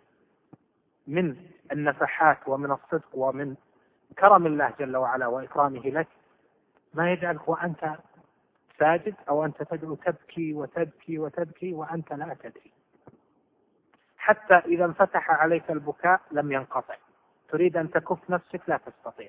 من النفحات ومن الصدق ومن كرم الله جل وعلا وإكرامه لك ما يجعلك وأنت ساجد أو أنت تدعو تبكي وتبكي وتبكي وأنت لا تدري، حتى إذا انفتح عليك البكاء لم ينقطع، تريد أن تكف نفسك لا تستطيع.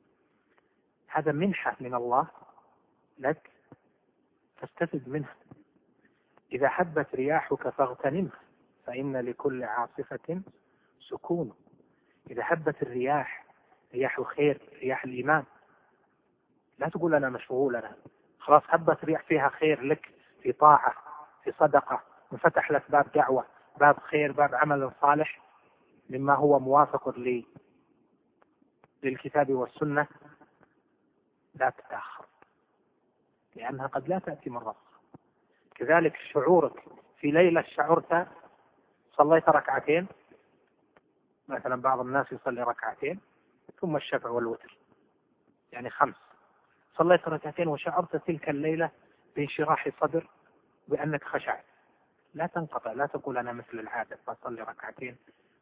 هذا منحة من الله لك فاستفد منها. إذا حبت رياحك فاغتنمها فإن لكل عاصفة سكون. إذا حبت الرياح، رياح الخير، رياح الإيمان، لا تقول أنا مشغول، أنا خلاص حبت رياح فيها خير لك، في طاعة، في صدقة، انفتح لك باب دعوة، باب خير، باب عمل صالح مما هو موافق لي للكتاب والسنة، لا تتأخر، لأنها قد لا تأتي مرة. كذلك شعورك في ليلة شعرت صليت ركعتين، مثلا بعض الناس يصلي ركعتين ثم الشفع والوتر يعني خمس، صليت ركعتين وشعرت تلك الليلة بانشراح صدر بأنك خشعت، لا تنقطع، لا تقول أنا مثل العادة فصلي ركعتين،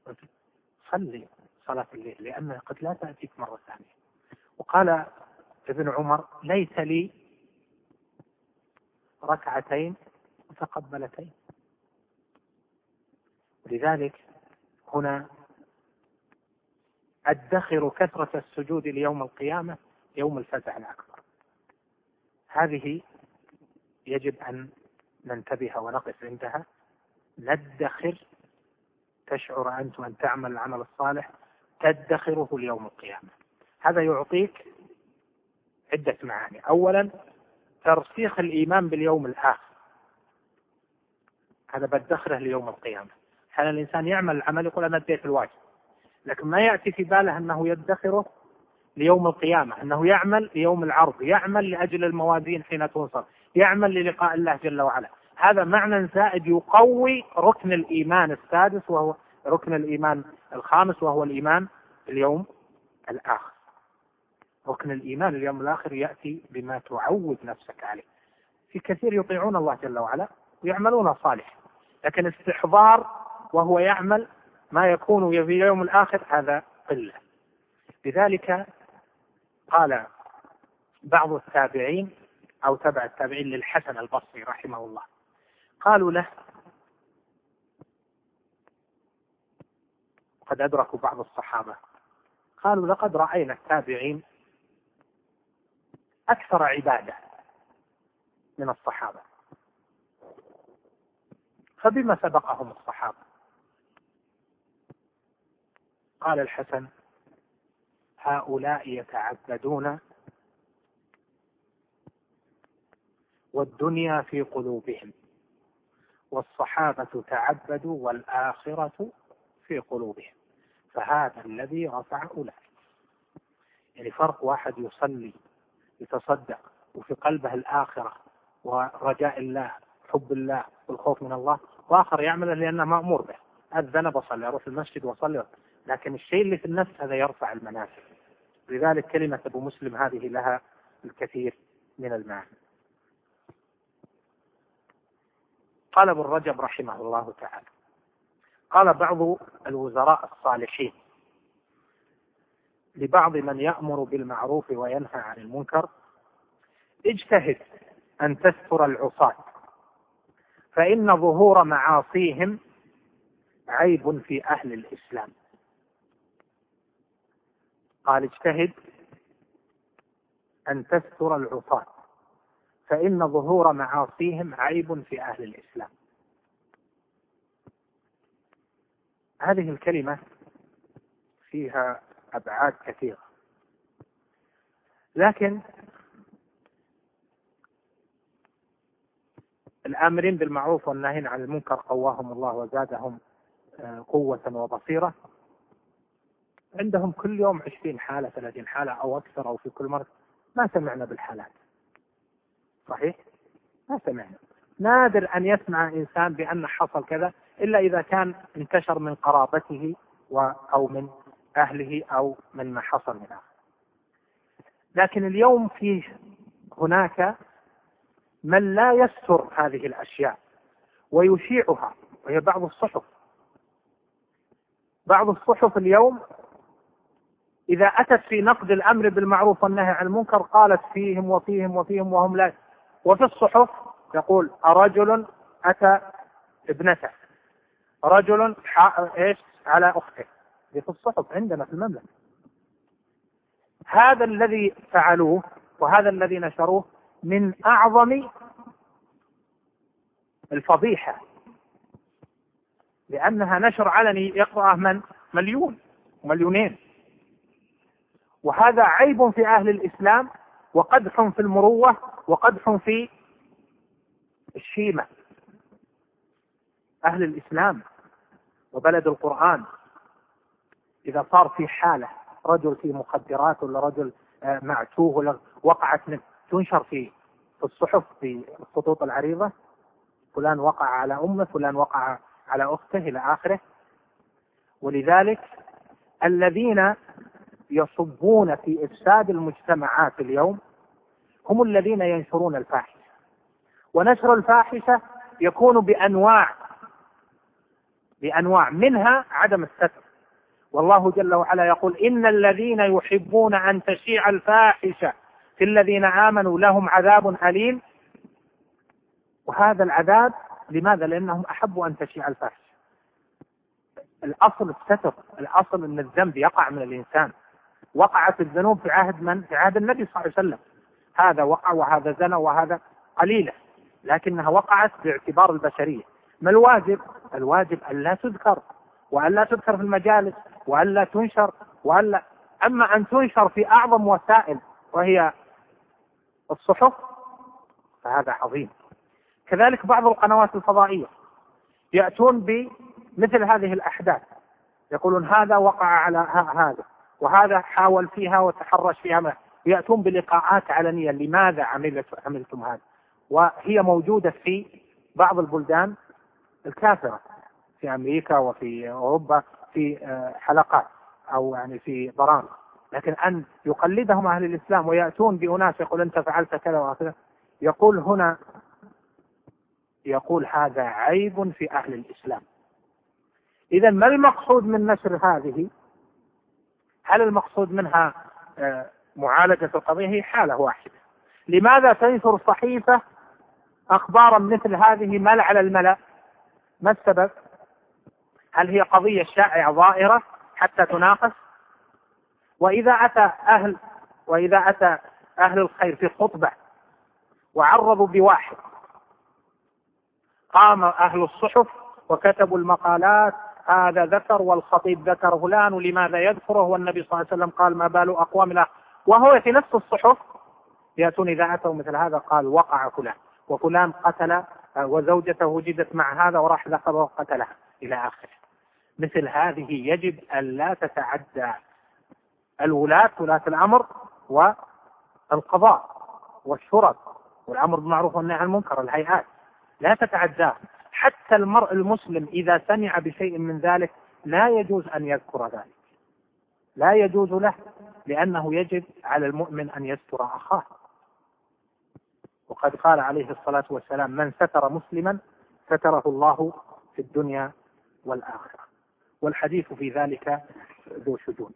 صلي صلاة الليل لأنها قد لا تأتيك مرة ثانية. وقال ابن عمر ليس لي ركعتين متقبلتين. لذلك هنا أدخر كثرة السجود ليوم القيامة يوم الفزع الأكبر. هذه يجب أن ننتبه ونقف عندها، ندخر، تشعر أنت أن تعمل العمل الصالح تدخره ليوم القيامة. هذا يعطيك عدة معاني. أولا ترسيخ الإيمان باليوم الآخر، هذا بدخره ليوم القيامة. حال الإنسان يعمل العمل يقول أنا أديت الواجب، لكن ما يأتي في باله أنه يدخره ليوم القيامة، أنه يعمل ليوم العرض، يعمل لأجل الموازين حين تنصر، يعمل للقاء الله جل وعلا. هذا معنى زائد يقوي ركن الإيمان السادس وهو ركن الإيمان الخامس وهو الإيمان باليوم الآخر. ركن الإيمان اليوم الآخر يأتي بما تعود نفسك عليه. في كثير يطيعون الله جل وعلا ويعملون صالح، لكن استحضار وهو يعمل ما يكون في اليوم الآخر هذا قلة. لذلك قال بعض التابعين أو تبع التابعين للحسن البصري رحمه الله، قالوا له قد أدركوا بعض الصحابة، قالوا لقد رأينا التابعين أكثر عبادة من الصحابة، فبما سبقهم الصحابة؟ قال الحسن هؤلاء يتعبدون والدنيا في قلوبهم، والصحابة تعبدوا والآخرة في قلوبهم، فهذا الذي رفع أولئك. يعني فرق واحد يصلي يتصدق وفي قلبه الآخرة ورجاء الله حب الله والخوف من الله، وآخر يعمل لأنه مأمور به، أذن بصلي أروح المسجد وصلي، لكن الشيء اللي في النفس هذا يرفع المنازل. لذلك كلمة أبو مسلم هذه لها الكثير من المعنى. قال ابن رجب رحمه الله تعالى قال بعض الوزراء الصالحين لبعض من يأمر بالمعروف وينهى عن المنكر: اجتهد أن تستر العصاة، فإن ظهور معاصيهم عيب في أهل الإسلام. قال: اجتهد أن تستر العصاة، فإن ظهور معاصيهم عيب في أهل الإسلام. هذه الكلمة فيها أبعاد كثيرة، لكن الآمرين بالمعروف والناهين عن المنكر قواهم الله وزادهم قوة وبصيرة. عندهم كل يوم عشرين حالة ثلاثين حالة أو أكثر، أو في كل مرة. ما سمعنا بالحالات، صحيح؟ ما سمعنا. نادر أن يسمع إنسان بأن حصل كذا إلا إذا كان انتشر من قرابته أو من أهله أو من ما حصل من آخر. لكن اليوم فيه هناك من لا يستر هذه الأشياء ويشيعها، وهي بعض الصحف. بعض الصحف اليوم إذا أتت في نقد الأمر بالمعروف والنهي عن المنكر قالت فيهم وفيهم وفيهم وهم لا. وفي الصحف يقول: رجل أتى ابنته، رجل إيش على أخته. في الصحف عندنا في المملكة. هذا الذي فعلوه وهذا الذي نشروه من أعظم الفضيحة، لأنها نشر علني يقرأه من مليون مليونين، وهذا عيب في أهل الإسلام وقدح في المروة وقدح في الشيمة. أهل الإسلام وبلد القرآن إذا صار في حالة رجل في مخدرات ولا رجل معتوه ولا وقعت منه، تنشر في في الصحف في الخطوط العريضة: فلان وقع على أمه، فلان وقع على أخته، إلى آخره. ولذلك الذين يصبون في إفساد المجتمعات اليوم هم الذين ينشرون الفاحشة. ونشر الفاحشة يكون بأنواع بأنواع منها عدم الستر. والله جل وعلا يقول: إن الذين يحبون أن تشيع الفاحشة في الذين آمنوا لهم عذاب أليم. وهذا العذاب لماذا؟ لأنهم أحبوا أن تشيع الفاحشة. الأصل الستر، الأصل أن الذنب يقع من الإنسان. وقعت الذنوب في عهد من؟ في عهد النبي صلى الله عليه وسلم. هذا وقع وهذا زنى وهذا قليلة، لكنها وقعت باعتبار البشرية. ما الواجب؟ الواجب أن لا تذكر، وأن لا تذكر في المجالس، وأن لا تنشر، وأن لا. أما أن تنشر في أعظم وسائل وهي الصحف فهذا عظيم. كذلك بعض القنوات الفضائية يأتون بمثل هذه الأحداث، يقولون هذا وقع على هذا وهذا حاول فيها وتحرش فيها، يأتون بلقاءات علنية: لماذا عملتم هذا؟ وهي موجودة في بعض البلدان الكافرة في أمريكا وفي أوروبا في حلقات أو يعني في برامج. لكن أن يقلدهم أهل الإسلام ويأتون بأناس يقول أنت فعلت كذا وكذا، يقول هنا يقول هذا عيب في أهل الإسلام. إذا ما المقصود من نشر هذه؟ هل المقصود منها معالجة القضية؟ هي حالة واحدة. لماذا تنشر صحيفة أخبارا مثل هذه ملأ على الملأ؟ ما السبب؟ هل هي قضية شائعة ظاهرة حتى تناقش؟ وإذا أتى أهل وإذا أتى أهل الخير في خطبة وعرضوا بواحد، قام أهل الصحف وكتبوا المقالات: هذا ذكر والخطيب ذكر فلان ولماذا يذكره، والنبي صلى الله عليه وسلم قال: ما بال أقوام لا. وهو في نفس الصحف يأتون إذا أتوا مثل هذا قال: وقع فلان وفلان قتل وزوجته وجدت مع هذا وراح ذكر وقتلها، إلى آخره. مثل هذه يجب أن لا تتعدى الولاة ولاة الأمر والقضاء والشرطة والأمر بالمعروف والنهي عن المنكر، الهيئات لا تتعداه. حتى المرء المسلم إذا سمع بشيء من ذلك لا يجوز أن يذكر ذلك، لا يجوز له، لأنه يجب على المؤمن أن يستر أخاه. وقد قال عليه الصلاة والسلام: من ستر مسلما ستره الله في الدنيا والآخرة، والحديث في ذلك ذو شجون.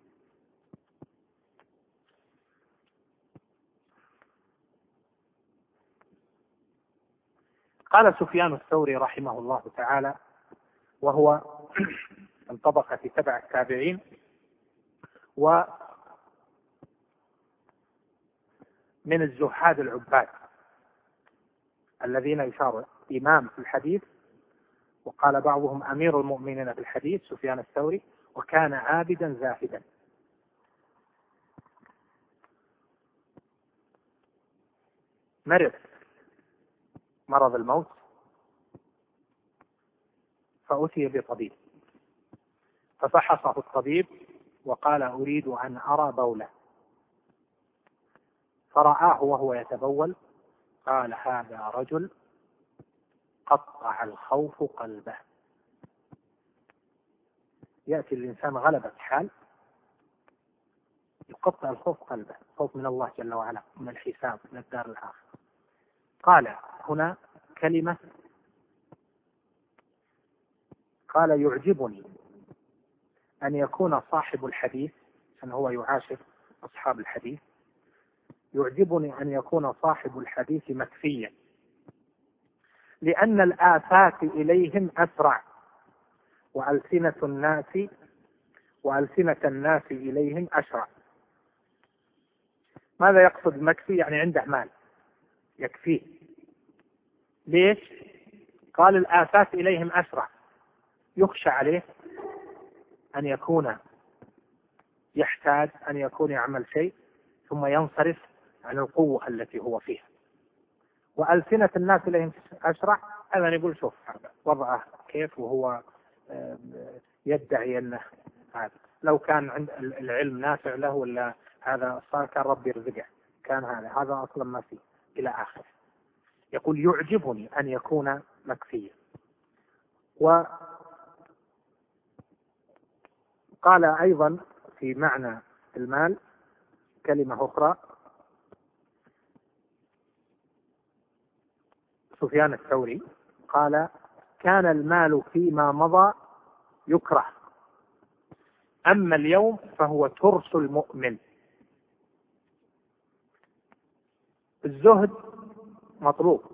قال سفيان الثوري رحمه الله تعالى، وهو من طبقة تبع التابعين، ومن الزهاد العباد الذين يشار إمام في الحديث، وقال بعضهم أمير المؤمنين في الحديث سفيان الثوري، وكان عابدا زاهدا. مرض مرض الموت فأتي بطبيب، ففحصه الطبيب وقال أريد أن أرى بوله، فرآه وهو يتبول، قال هذا رجل قطع الخوف قلبه. يأتي الإنسان غلبة حال يقطع الخوف قلبه، خوف من الله جل وعلا، من الحساب، من الدار الآخرة. قال هنا كلمة، قال يعجبني أن يكون صاحب الحديث، أن هو يعاشر أصحاب الحديث، يعجبني أن يكون صاحب الحديث مكفيا، لأن الآفات إليهم أسرع، وألسنة الناس وألسنة الناس إليهم أشرع. ماذا يقصد مكفي؟ يعني عنده مال يكفيه. ليش؟ قال الآفات إليهم أسرع، يخشى عليه أن يكون يحتاج، أن يكون يعمل شيء ثم ينصرف عن القوة التي هو فيها. وألسنة الناس إليهم أشرع، هذا يقول شوف وضعه كيف وهو يدعي أنه هذا، لو كان عند العلم نافع له ولا هذا صار كان ربي يرزقه، كان هذا هذا أصلا ما فيه إلى آخره. يقول يعجبني أن يكون مكفيا. وقال أيضا في معنى المال كلمة أخرى، سفيان الثوري قال كان المال فيما مضى يكره، أما اليوم فهو ترس المؤمن. الزهد مطلوب.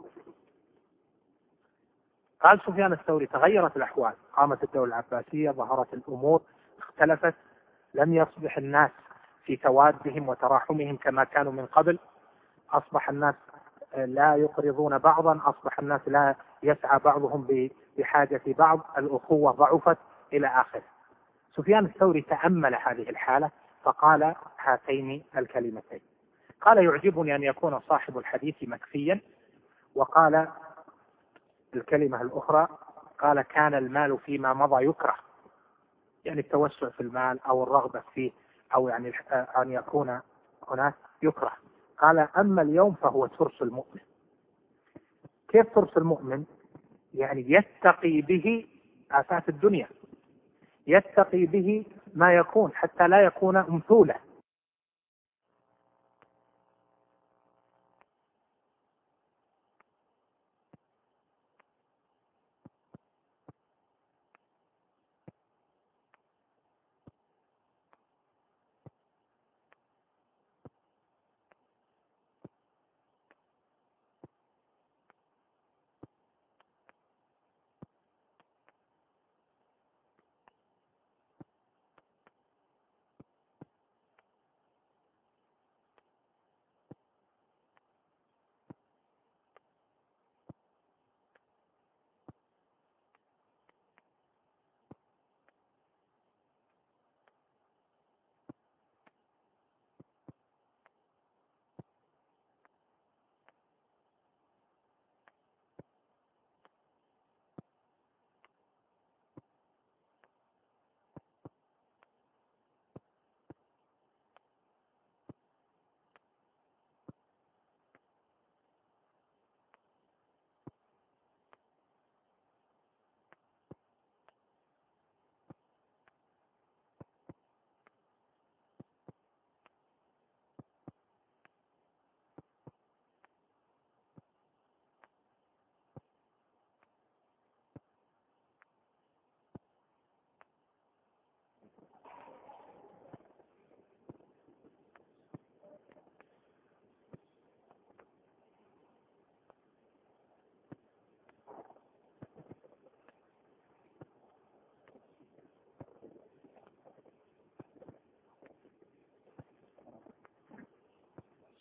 قال سفيان الثوري تغيرت الأحوال، قامت الدولة العباسية، ظهرت الأمور، اختلفت، لم يصبح الناس في توادهم وتراحمهم كما كانوا من قبل، أصبح الناس لا يقرضون بعضا، أصبح الناس لا يسعى بعضهم بحاجة بعض، الأخوة ضعفت إلى آخره. سفيان الثوري تأمل هذه الحالة فقال هاتين الكلمتين، قال يعجبني أن يكون صاحب الحديث مكفيا، وقال الكلمة الأخرى قال كان المال فيما مضى يكره، يعني التوسع في المال أو الرغبة فيه أو يعني أن يكون هناك يكره. قال أما اليوم فهو ترس المؤمن. كيف ترس المؤمن؟ يعني يتقي به آفات الدنيا، يتقي به ما يكون حتى لا يكون أمثوله.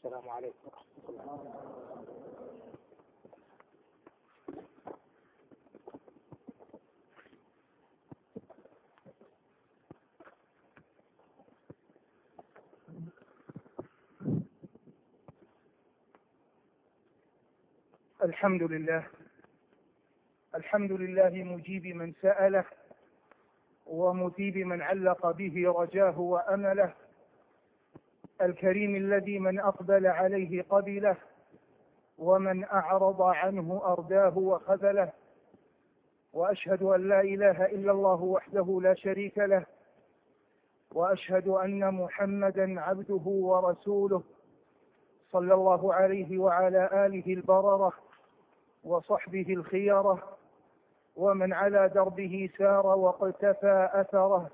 السلام عليكم ورحمة الله. الحمد لله الحمد لله مجيب من سأله ومثيب من علق به رجاه وأمله، الكريم الذي من أقبل عليه قبله ومن أعرض عنه أرداه وخذله، وأشهد أن لا إله إلا الله وحده لا شريك له، وأشهد أن محمدا عبده ورسوله صلى الله عليه وعلى آله البررة وصحبه الخيرة ومن على دربه سار واقتفى أثره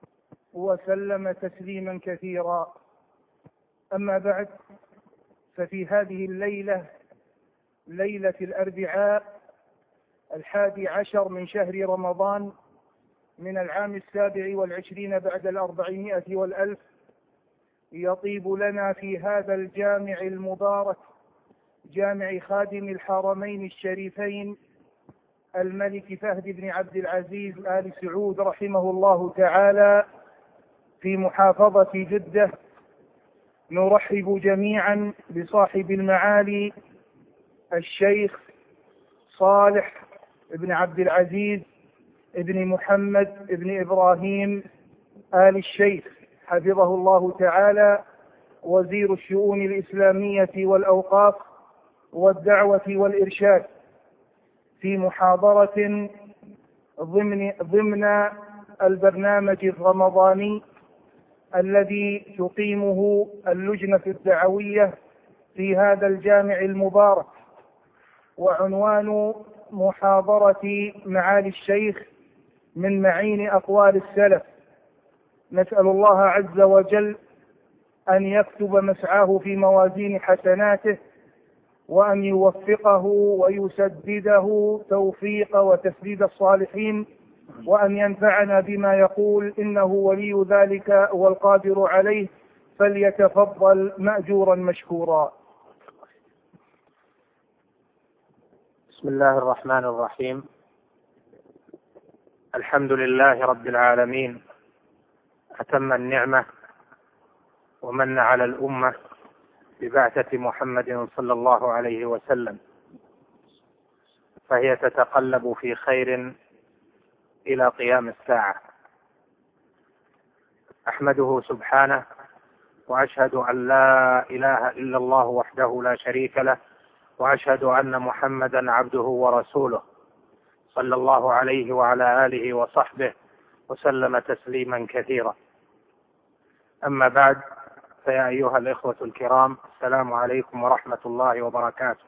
وسلم تسليما كثيرا. أما بعد، ففي هذه الليلة ليلة الأربعاء الحادي عشر من شهر رمضان من العام السابع والعشرين بعد الأربعمائة والألف، يطيب لنا في هذا الجامع المبارك، جامع خادم الحرمين الشريفين الملك فهد بن عبد العزيز آل سعود رحمه الله تعالى في محافظة جدة، نرحب جميعا بصاحب المعالي الشيخ صالح بن عبد العزيز ابن محمد ابن إبراهيم آل الشيخ حفظه الله تعالى، وزير الشؤون الإسلامية والأوقاف والدعوة والإرشاد، في محاضرة ضمن ضمن البرنامج الرمضاني الذي تقيمه اللجنة الدعوية في هذا الجامع المبارك. وعنوان محاضرة معالي الشيخ من معين أقوال السلف. نسأل الله عز وجل أن يكتب مسعاه في موازين حسناته، وأن يوفقه ويسدده توفيق وتسديد الصالحين، وأن ينفعنا بما يقول، إنه ولي ذلك والقادر عليه، فليتفضل مأجورا مشكورا. بسم الله الرحمن الرحيم. الحمد لله رب العالمين، أتم النعمة ومن على الأمة ببعثة محمد صلى الله عليه وسلم، فهي تتقلب في خير إلى قيام الساعة. أحمده سبحانه، وأشهد أن لا إله إلا الله وحده لا شريك له، وأشهد أن محمدا عبده ورسوله صلى الله عليه وعلى آله وصحبه وسلم تسليما كثيرا. أما بعد، فيا أيها الإخوة الكرام، السلام عليكم ورحمة الله وبركاته.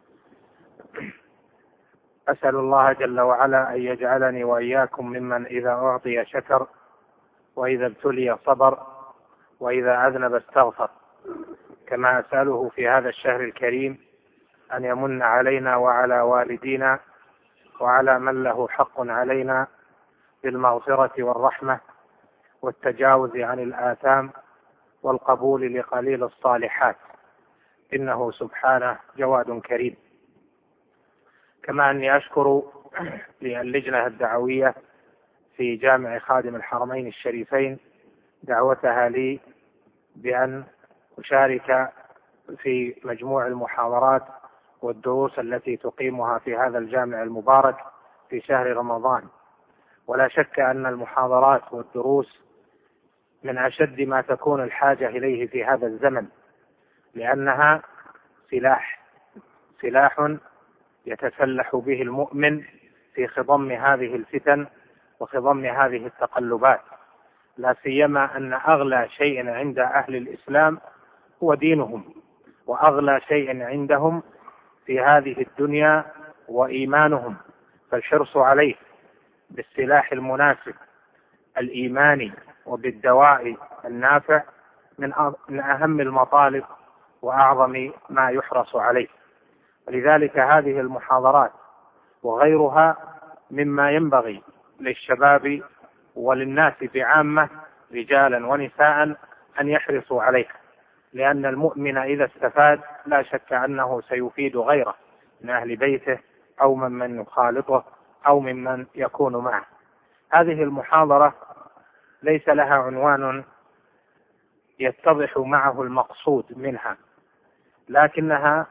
أسأل الله جل وعلا أن يجعلني وإياكم ممن إذا أعطي شكر، وإذا ابتلي صبر، وإذا أذنب استغفر، كما أسأله في هذا الشهر الكريم أن يمن علينا وعلى والدينا وعلى من له حق علينا بالمغفرة والرحمة والتجاوز عن الآثام والقبول لقليل الصالحات، إنه سبحانه جواد كريم. كما أني أشكر للجنة الدعوية في جامع خادم الحرمين الشريفين دعوتها لي بأن أشارك في مجموع المحاضرات والدروس التي تقيمها في هذا الجامع المبارك في شهر رمضان. ولا شك أن المحاضرات والدروس من أشد ما تكون الحاجة إليه في هذا الزمن، لأنها سلاح سلاح يتسلح به المؤمن في خضم هذه الفتن وخضم هذه التقلبات، لا سيما أن أغلى شيء عند أهل الإسلام هو دينهم، وأغلى شيء عندهم في هذه الدنيا وإيمانهم، فالحرص عليه بالسلاح المناسب الإيماني وبالدواء النافع من أهم المطالب وأعظم ما يحرص عليه. ولذلك هذه المحاضرات وغيرها مما ينبغي للشباب وللناس بعامة رجالا ونساء أن يحرصوا عليها، لأن المؤمن إذا استفاد لا شك أنه سيفيد غيره من أهل بيته أو ممن يخالطه أو ممن يكون معه. هذه المحاضرة ليس لها عنوان يتضح معه المقصود منها، لكنها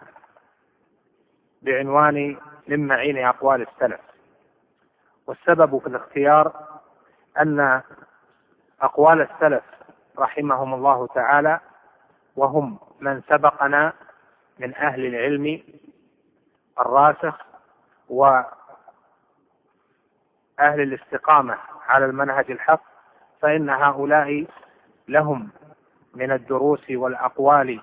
بعنوان من معين أقوال السلف. والسبب في الاختيار أن أقوال السلف رحمهم الله تعالى، وهم من سبقنا من أهل العلم الراسخ وأهل الاستقامة على المنهج الحق، فإن هؤلاء لهم من الدروس والأقوال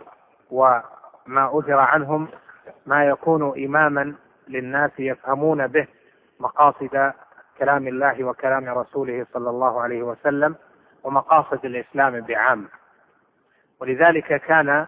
وما أثر عنهم ما يكون إماما للناس يفهمون به مقاصد كلام الله وكلام رسوله صلى الله عليه وسلم ومقاصد الإسلام بعامة. ولذلك كان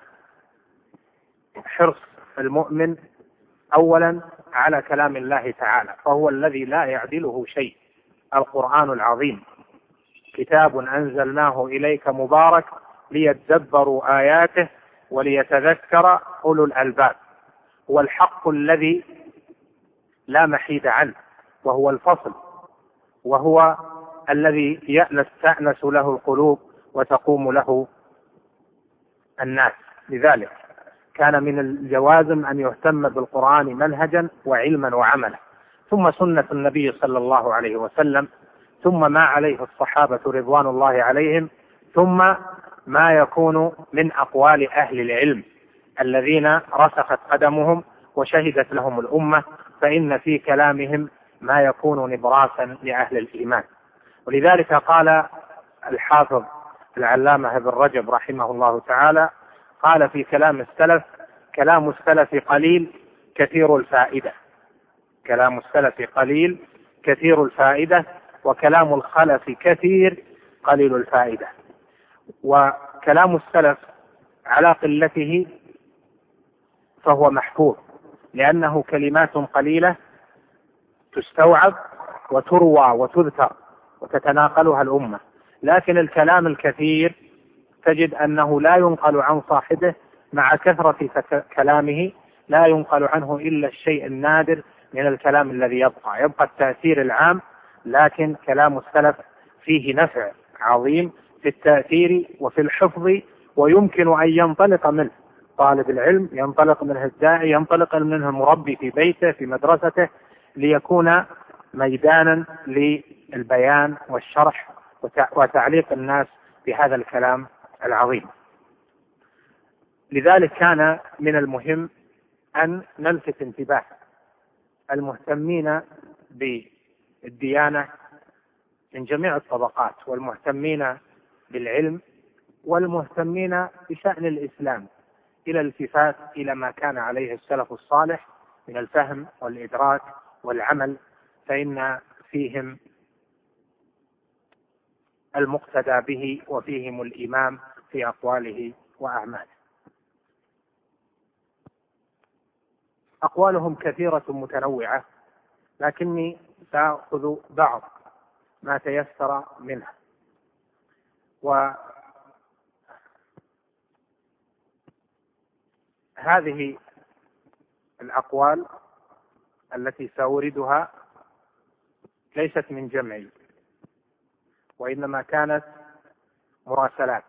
حرص المؤمن أولا على كلام الله تعالى، فهو الذي لا يعدله شيء، القرآن العظيم كتاب أنزلناه إليك مبارك ليتدبروا آياته وليتذكر أولو الألباب. هو الحق الذي لا محيد عنه، وهو الفصل، وهو الذي يأنس تأنس له القلوب وتقوم له الناس. لذلك كان من الجوازم أن يهتم بالقرآن منهجا وعلما وعملا، ثم سنة النبي صلى الله عليه وسلم، ثم ما عليه الصحابة رضوان الله عليهم، ثم ما يكون من أقوال أهل العلم الذين رسخت قدمهم وشهدت لهم الأمة، فإن في كلامهم ما يكون نبراسا لأهل الإيمان. ولذلك قال الحافظ العلامة ابن رجب رحمه الله تعالى، قال في كلام السلف: كلام السلف قليل كثير الفائدة. كلام السلف قليل كثير الفائدة، وكلام الخلف كثير قليل الفائدة. وكلام السلف على قلته فهو محفوظ، لأنه كلمات قليلة تستوعب وتروى وتذكر وتتناقلها الأمة. لكن الكلام الكثير تجد أنه لا ينقل عن صاحبه، مع كثرة كلامه لا ينقل عنه إلا الشيء النادر من الكلام الذي يبقى يبقى التأثير العام. لكن كلام السلف فيه نفع عظيم في التأثير وفي الحفظ، ويمكن أن ينطلق منه طالب العلم، ينطلق منه الداعي، ينطلق منه المربي في بيته في مدرسته، ليكون ميدانا للبيان والشرح وتعليق الناس بهذا الكلام العظيم. لذلك كان من المهم أن نلفت انتباه المهتمين بالديانة من جميع الطبقات، والمهتمين بالعلم، والمهتمين بشأن الإسلام، إلى الالتفات إلى ما كان عليه السلف الصالح من الفهم والإدراك والعمل، فإن فيهم المقتدى به وفيهم الإمام في أقواله وأعماله. أقوالهم كثيرة متنوعة، لكني سأخذ بعض ما تيسر منها. وهذه الأقوال التي سأوردها ليست من جمعي، وإنما كانت مراسلات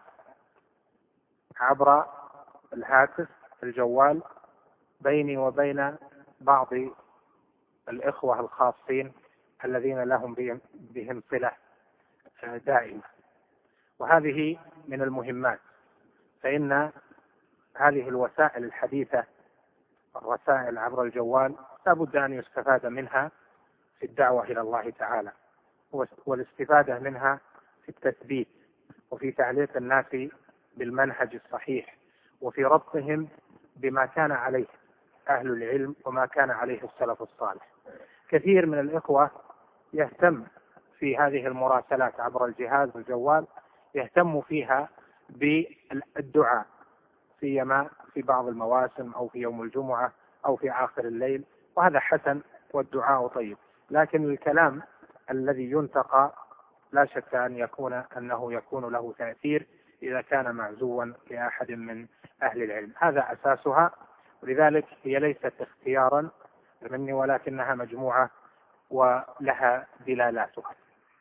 عبر الهاتف الجوال بيني وبين بعض الإخوة الخاصين الذين لهم بهم صلة دائمة. وهذه من المهمات، فإن هذه الوسائل الحديثة، الرسائل عبر الجوال، لا بد أن يستفاد منها في الدعوة إلى الله تعالى، والاستفادة منها في التثبيت وفي تعليق الناس بالمنهج الصحيح، وفي ربطهم بما كان عليه أهل العلم وما كان عليه السلف الصالح. كثير من الإخوة يهتم في هذه المراسلات عبر الجهاز الجوال، يهتم فيها بالدعاء، سيما في بعض المواسم أو في يوم الجمعة أو في آخر الليل، وهذا حسن والدعاء طيب. لكن الكلام الذي ينتقى لا شك أن يكون أنه يكون له تأثير إذا كان معزوا لأحد من أهل العلم. هذا أساسها، ولذلك هي ليست اختيارا مني ولكنها مجموعة ولها دلالاتها.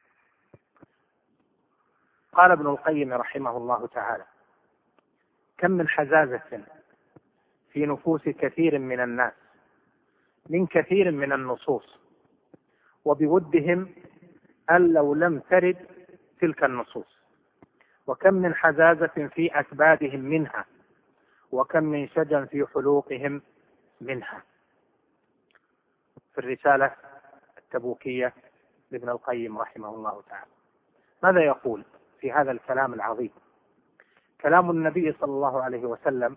قال ابن القيم رحمه الله تعالى: كم من حزازة في نفوس كثير من الناس من كثير من النصوص، وبودهم أن لو لم ترد تلك النصوص، وكم من حزازة في أكبادهم منها، وكم من شجن في حلوقهم منها. في الرسالة التبوكية لابن القيم رحمه الله تعالى ماذا يقول في هذا الكلام العظيم؟ كلام النبي صلى الله عليه وسلم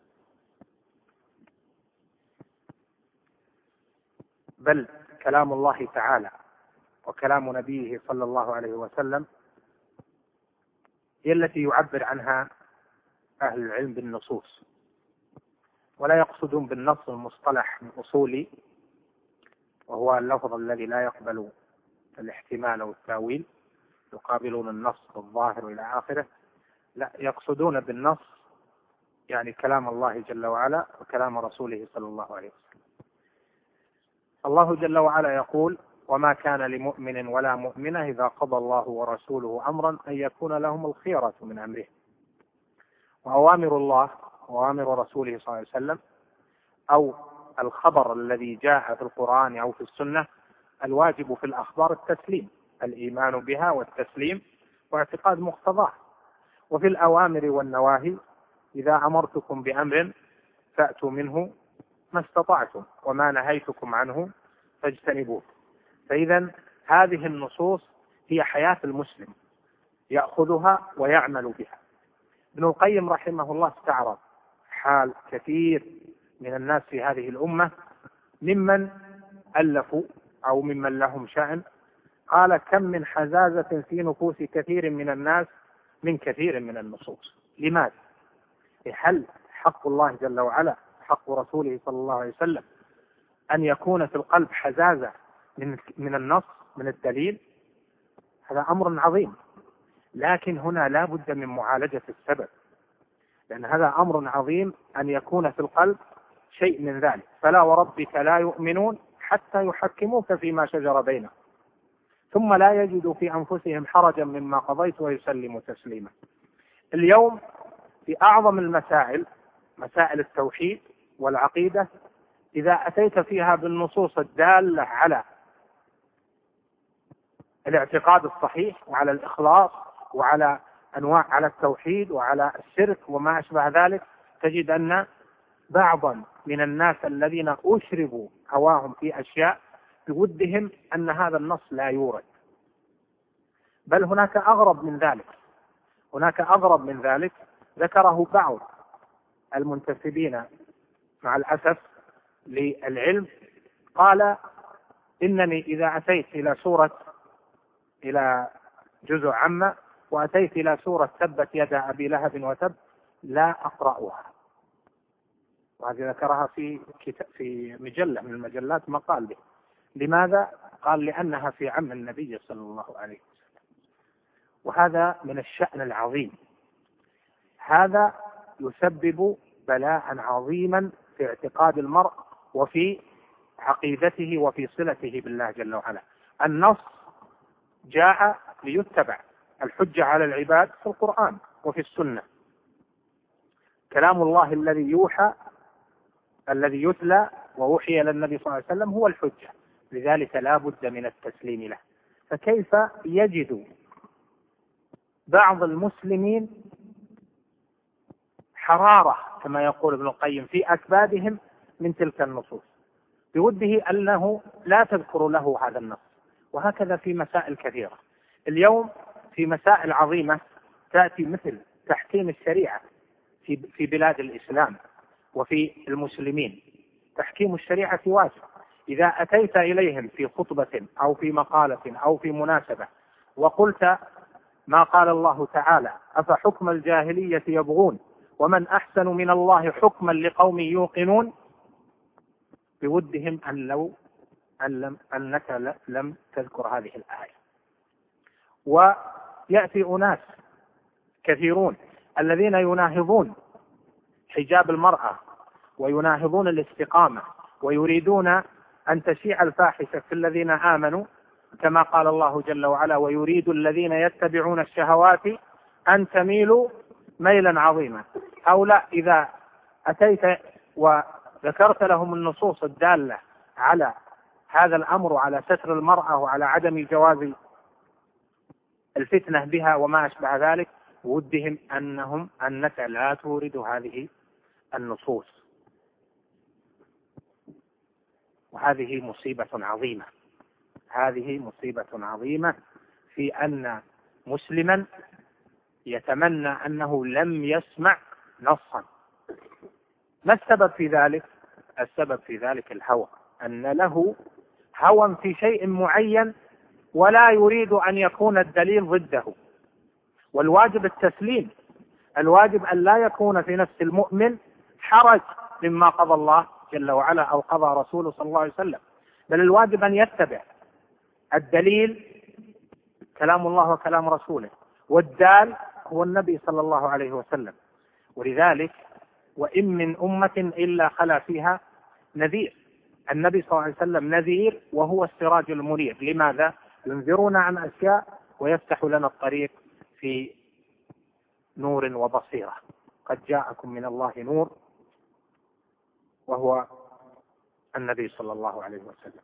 بل كلام الله تعالى وكلام نبيه صلى الله عليه وسلم هي التي يعبر عنها أهل العلم بالنصوص، ولا يقصدون بالنص المصطلح الأصولي وهو اللفظ الذي لا يقبل الاحتمال والتاويل، يقابلون النص بالظاهر إلى آخره، لا، يقصدون بالنص يعني كلام الله جل وعلا وكلام رسوله صلى الله عليه وسلم. الله جل وعلا يقول: وما كان لمؤمن ولا مؤمنة إذا قضى الله ورسوله أمرا أن يكون لهم الخيرة من أمره. وأوامر الله وأوامر رسوله صلى الله عليه وسلم أو الخبر الذي جاء في القرآن أو في السنة، الواجب في الأخبار التسليم، الإيمان بها والتسليم واعتقاد مقتضاه. وفي الأوامر والنواهي إذا أمرتكم بأمر فأتوا منه ما استطعتم وما نهيتكم عنه فاجتنبوه. فإذا هذه النصوص هي حياة المسلم، يأخذها ويعمل بها. ابن القيم رحمه الله استعرض حال كثير من الناس في هذه الأمة ممن ألفوا أو ممن لهم شأن. قال: كم من حزازة في نفوس كثير من الناس من كثير من النصوص. لماذا؟ هل حق الله جل وعلا حق رسوله صلى الله عليه وسلم أن يكون في القلب حزازة من من النص من الدليل؟ هذا أمر عظيم، لكن هنا لا بد من معالجة السبب، لأن هذا أمر عظيم أن يكون في القلب شيء من ذلك. فلا وربك لا يؤمنون حتى يحكموك فيما شجر بينهم ثم لا يجدوا في أنفسهم حرجا مما قضيت ويسلموا تسليما. اليوم في أعظم المسائل، مسائل التوحيد والعقيدة، إذا أتيت فيها بالنصوص الدالة على الاعتقاد الصحيح وعلى الإخلاص وعلى أنواع على التوحيد وعلى الشرك وما أشبه ذلك، تجد أن بعضا من الناس الذين أشربوا هواهم في أشياء بودهم أن هذا النص لا يورد. بل هناك أغرب من ذلك، هناك أغرب من ذلك ذكره بعض المنتسبين مع الأسف للعلم. قال: إنني إذا أتيت إلى سورة إلى جزء عامة وأتيت إلى سورة تبت يدا أبي لهب وتب لا أقرأها. وهذه ذكرها في في مجلة من المجلات مقال به. لماذا؟ قال: لأنها في عم النبي صلى الله عليه وسلم. وهذا من الشأن العظيم، هذا يسبب بلاء عظيما في اعتقاد المرء وفي عقيدته وفي صلته بالله جل وعلا. النص جاء ليتبع، الحجة على العباد في القرآن وفي السنة. كلام الله الذي يوحى الذي يتلى ووحي للنبي صلى الله عليه وسلم هو الحجة، لذلك لا بد من التسليم له. فكيف يجد بعض المسلمين حرارة كما يقول ابن القيم في أكبادهم من تلك النصوص، بوده أنه لا تذكر له هذا النص؟ وهكذا في مسائل كثيرة. اليوم في مسائل عظيمة تأتي مثل تحكيم الشريعة في في بلاد الإسلام وفي المسلمين. تحكيم الشريعة واجب. إذا أتيت إليهم في خطبة أو في مقالة أو في مناسبة وقلت ما قال الله تعالى: أفحكم الجاهلية يبغون ومن أحسن من الله حكما لقوم يوقنون، بودهم أن لو أن لم أنك لم تذكر هذه الآية. ويأتي أناس كثيرون الذين يناهضون حجاب المرأة ويناهضون الاستقامة ويريدون أن تشيع الفاحشة في الذين آمنوا، كما قال الله جل وعلا: ويريد الذين يتبعون الشهوات أن تميلوا ميلا عظيما. هؤلاء إذا أتيت وذكرت لهم النصوص الدالة على هذا الأمر وعلى ستر المرأة وعلى عدم جواز الفتنة بها وما أشبه ذلك، ودهم أنهم أنك لا تورد هذه النصوص، وهذه مصيبة عظيمة. هذه مصيبة عظيمة في أن مسلما يتمنى أنه لم يسمع نصا. ما السبب في ذلك؟ السبب في ذلك الهوى، أن له هوى في شيء معين ولا يريد أن يكون الدليل ضده. والواجب التسليم، الواجب أن لا يكون في نفس المؤمن حرج مما قضى الله جل وعلا أو قضى رسوله صلى الله عليه وسلم، بل الواجب أن يتبع الدليل كلام الله وكلام رسوله، والدال هو النبي صلى الله عليه وسلم. ولذلك وإن من أمة إلا خلا فيها نذير. النبي صلى الله عليه وسلم نذير وهو السراج المنير. لماذا؟ ينذرنا عن أشياء ويفتح لنا الطريق في نور وبصيرة. قد جاءكم من الله نور وهو النبي صلى الله عليه وسلم.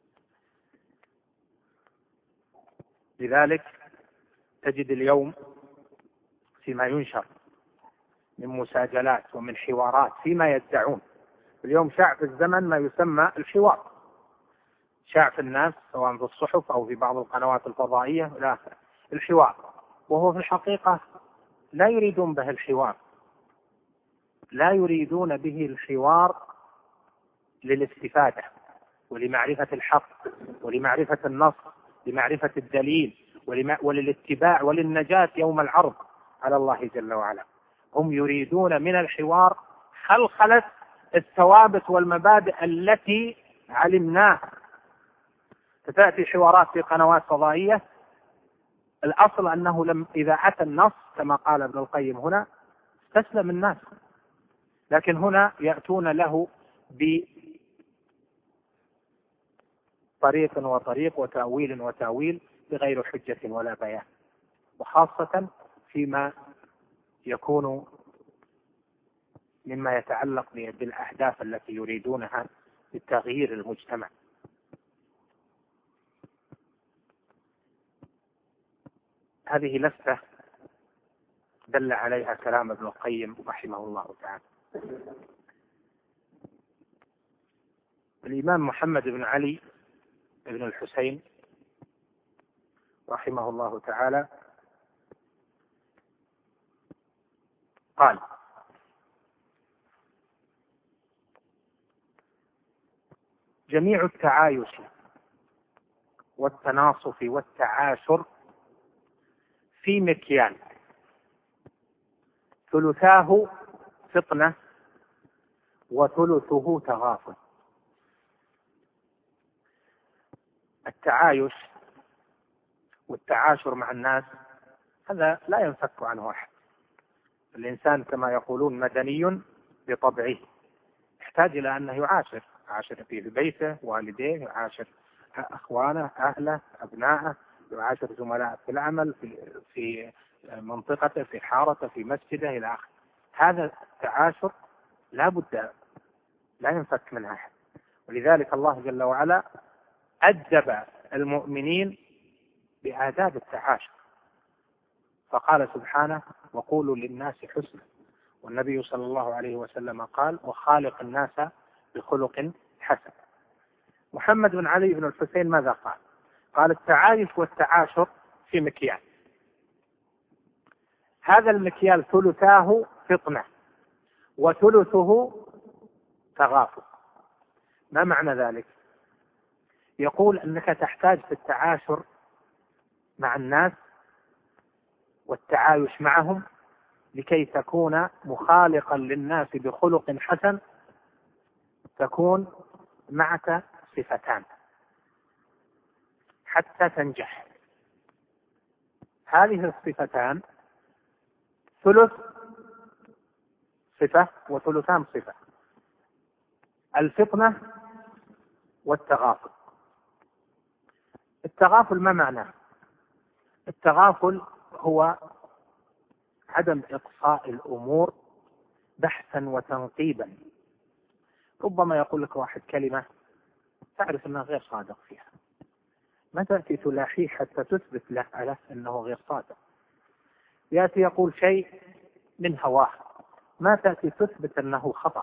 لذلك تجد اليوم فيما ينشر من مساجلات ومن حوارات فيما يدعون، اليوم شاع في الزمن ما يسمى الحوار، شاع في الناس سواء في الصحف أو في بعض القنوات الفضائية، لا الحوار، وهو في الحقيقة لا يريدون به الحوار، لا يريدون به الحوار للاستفادة ولمعرفة الحق ولمعرفة النص، لمعرفة الدليل وللاتباع وللنجاة يوم العرض على الله جل وعلا. هم يريدون من الحوار خلخلة الثوابت والمبادئ التي علمناها. فتأتي حوارات في قنوات فضائية، الأصل أنه لم إذا أتى النص كما قال ابن القيم هنا استسلم الناس، لكن هنا يأتون له بطريق وطريق وتأويل وتأويل بغير حجة ولا بيان، وخاصة فيما يكون مما يتعلق بالأهداف التي يريدونها لتغيير المجتمع. هذه لفتة دل عليها كلام ابن القيم رحمه الله تعالى. الإمام محمد بن علي بن الحسين رحمه الله تعالى قال: جميع التعايش والتناصف والتعاشر في مكيال ثلثاه فطنة وثلثه تغافل. التعايش والتعاشر مع الناس هذا لا ينفك عنه أحد. الإنسان كما يقولون مدني بطبعه، يحتاج إلى أنه يعاشر، يعاشر في بيته والديه، يعاشر أخوانه أهله أبنائه، يعاشر زملاء في العمل في, في منطقته في حارته في مسجده إلى آخره. هذا التعاشر لا بد لا ينفك منه أحد. ولذلك الله جل وعلا أدب المؤمنين بآداب التعاشر، فقال سبحانه: وقولوا للناس حسنا. والنبي صلى الله عليه وسلم قال: وخالق الناس بخلق حسن. محمد بن علي بن الحسين ماذا قال؟ قال: التعايش والتعاشر في مكيال، هذا المكيال ثلثاه فطنة وثلثه تغافل. ما معنى ذلك؟ يقول أنك تحتاج في التعاشر مع الناس والتعايش معهم لكي تكون مخالقا للناس بخلق حسن، تكون معك صفتان حتى تنجح. هذه الصفتان ثلث صفة وثلثان صفة. الفطنة والتغافل. التغافل ما معناه؟ التغافل هو عدم إقصاء الأمور بحثا وتنقيبا. ربما يقول لك واحد كلمة تعرف أنه غير صادق فيها، ما تأتي تلاحيه حتى تثبت له على أنه غير صادق. يأتي يقول شيء من هواه، ما تأتي تثبت أنه خطأ.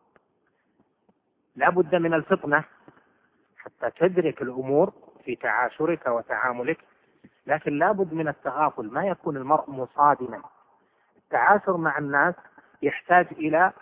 لا بد من الفطنة حتى تدرك الأمور في تعاشرك وتعاملك، لكن لا بد من التغافل، ما يكون المرء مصادما. التعاشر مع الناس يحتاج إلى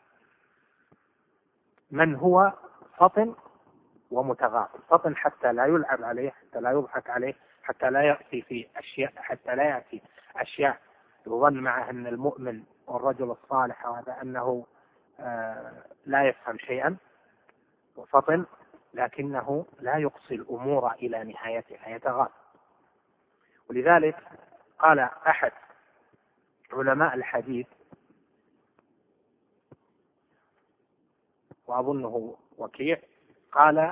من هو فطن ومتغافل. فطن حتى لا يلعب عليه، حتى لا يضحك عليه، حتى لا يأتي في أشياء حتى لا يأتي أشياء يظن معه أن المؤمن والرجل الصالح وهذا أنه آه لا يفهم شيئا. وفطن لكنه لا يقصي الأمور إلى نهايتها، يتغافل. ولذلك قال أحد علماء الحديث وأظنه وكيع قال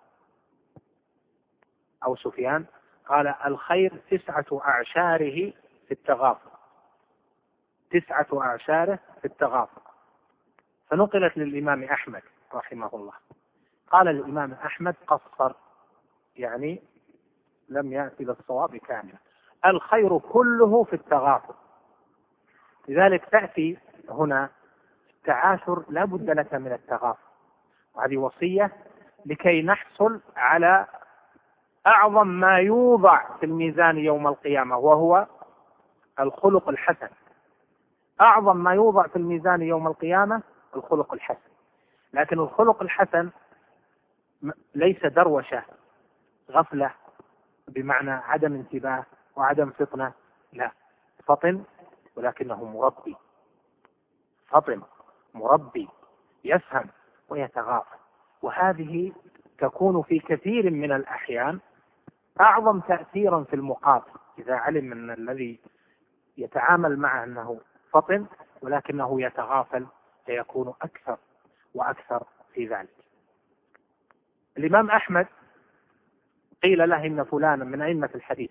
أو سفيان قال: الخير تسعة أعشاره في التغافل، تسعة أعشاره في التغافل. فنقلت للإمام أحمد رحمه الله، قال الإمام أحمد: قصر، يعني لم يأتي للصواب كاملا، الخير كله في التغافل. لذلك تأتي هنا التعاشر لا بد لك من التغافل، وهذه وصية لكي نحصل على أعظم ما يوضع في الميزان يوم القيامة، وهو الخلق الحسن. أعظم ما يوضع في الميزان يوم القيامة الخلق الحسن. لكن الخلق الحسن ليس دروشة غفلة بمعنى عدم انتباه وعدم فطنة، لا، فطن ولكنه مربي، فطن مربي يفهم ويتغافل. وهذه تكون في كثير من الأحيان أعظم تأثيرا في المقابل، إذا علم أن الذي يتعامل معه أنه فطن ولكنه يتغافل سيكون أكثر وأكثر في ذلك. الإمام أحمد قيل له إن فلانا من أئمة الحديث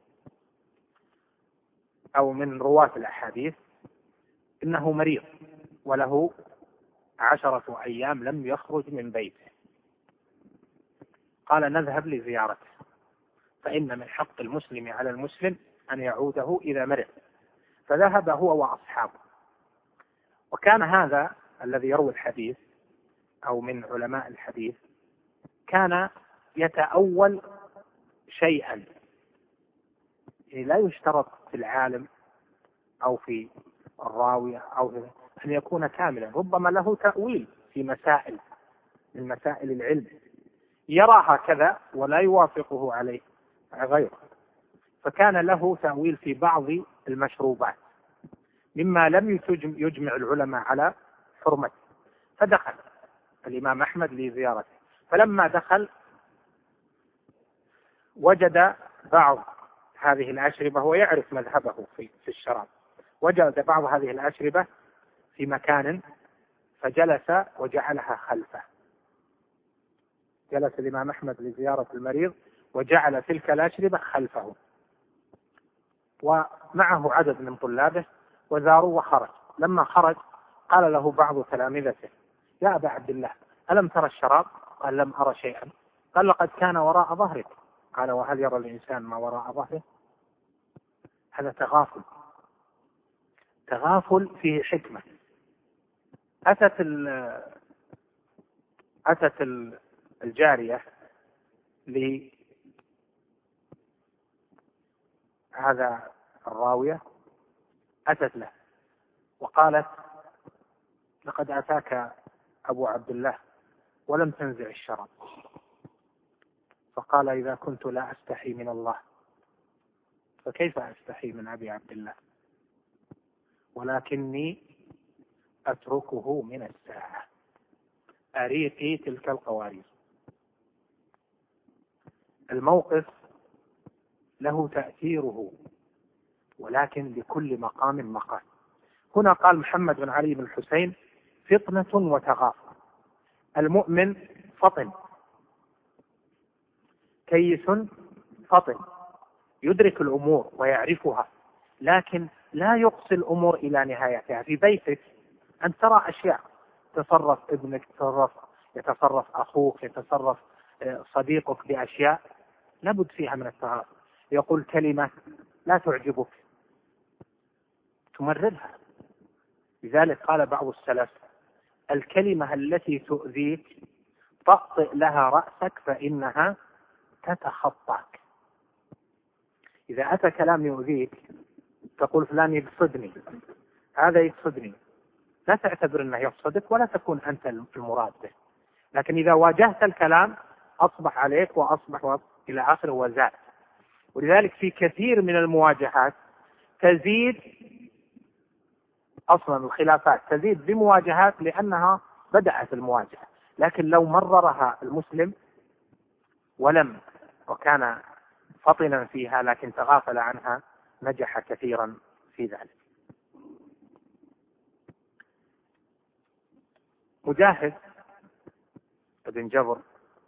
أو من رواة الأحاديث إنه مريض وله عشرة أيام لم يخرج من بيته. قال: نذهب لزيارته، فإن من حق المسلم على المسلم أن يعوده إذا مرض. فذهب هو وأصحابه. وكان هذا الذي يروي الحديث أو من علماء الحديث كان يتأول شيئا، يعني لا يشترط في العالم أو في الراوية أو أن يكون كاملا، ربما له تأويل في مسائل من مسائل العلم يرى هكذا ولا يوافقه عليه غيره. فكان له تأويل في بعض المشروبات مما لم يجمع العلماء على حرمته. فدخل الإمام أحمد لزيارته، فلما دخل وجد بعض هذه الأشربة، هو يعرف مذهبه في الشراب، وجد بعض هذه الأشربة في مكان فجلس وجعلها خلفه. جلس الإمام أحمد لزيارة المريض وجعل تلك الأشربة خلفه، ومعه عدد من طلابه وزاروا وخرج. لما خرج قال له بعض تلامذته: يا أبا عبد الله، ألم ترى الشراب؟ قال: لم أرى شيئا. قال: لقد كان وراء ظهرك. قال: وهل يرى الإنسان ما وراء ظهره؟ هذا تغافل، تغافل فيه حكمة. أتت أتت الجارية لهذا الراوية، أتت له وقالت: لقد أتاك أبو عبد الله ولم تنزع الشراب. فقال: إذا كنت لا أستحي من الله فكيف أستحي من أبي عبد الله؟ ولكني أتركه من الساعة، أريقي تلك القوارير. الموقف له تأثيره، ولكن لكل مقام مقام. هنا قال محمد بن علي بن الحسين فطنة وتغاض. المؤمن فطن كيس فطن يدرك الأمور ويعرفها، لكن لا يقصي الأمور إلى نهايتها. في بيتك أن ترى أشياء، تصرف ابنك، يتصرف يتصرف أخوك، يتصرف صديقك بأشياء لابد فيها من التغاضي. يقول كلمة لا تعجبك تمررها. لذلك قال بعض السلف الكلمة التي تؤذيك طأطئ لها رأسك فإنها تتخطاك. إذا أتى كلام يؤذيك تقول فلان يقصدني، هذا يقصدني، لا تعتبر أنه يقصدك ولا تكون أنت المراد به. لكن إذا واجهت الكلام أصبح عليك وأصبح إلى آخره وزاد. ولذلك في كثير من المواجهات تزيد، أصلا الخلافات تزيد بمواجهات لأنها بدأت المواجهة، لكن لو مررها المسلم ولم وكان فطنا فيها لكن تغافل عنها نجح كثيرا في ذلك. مجاهد بن جبر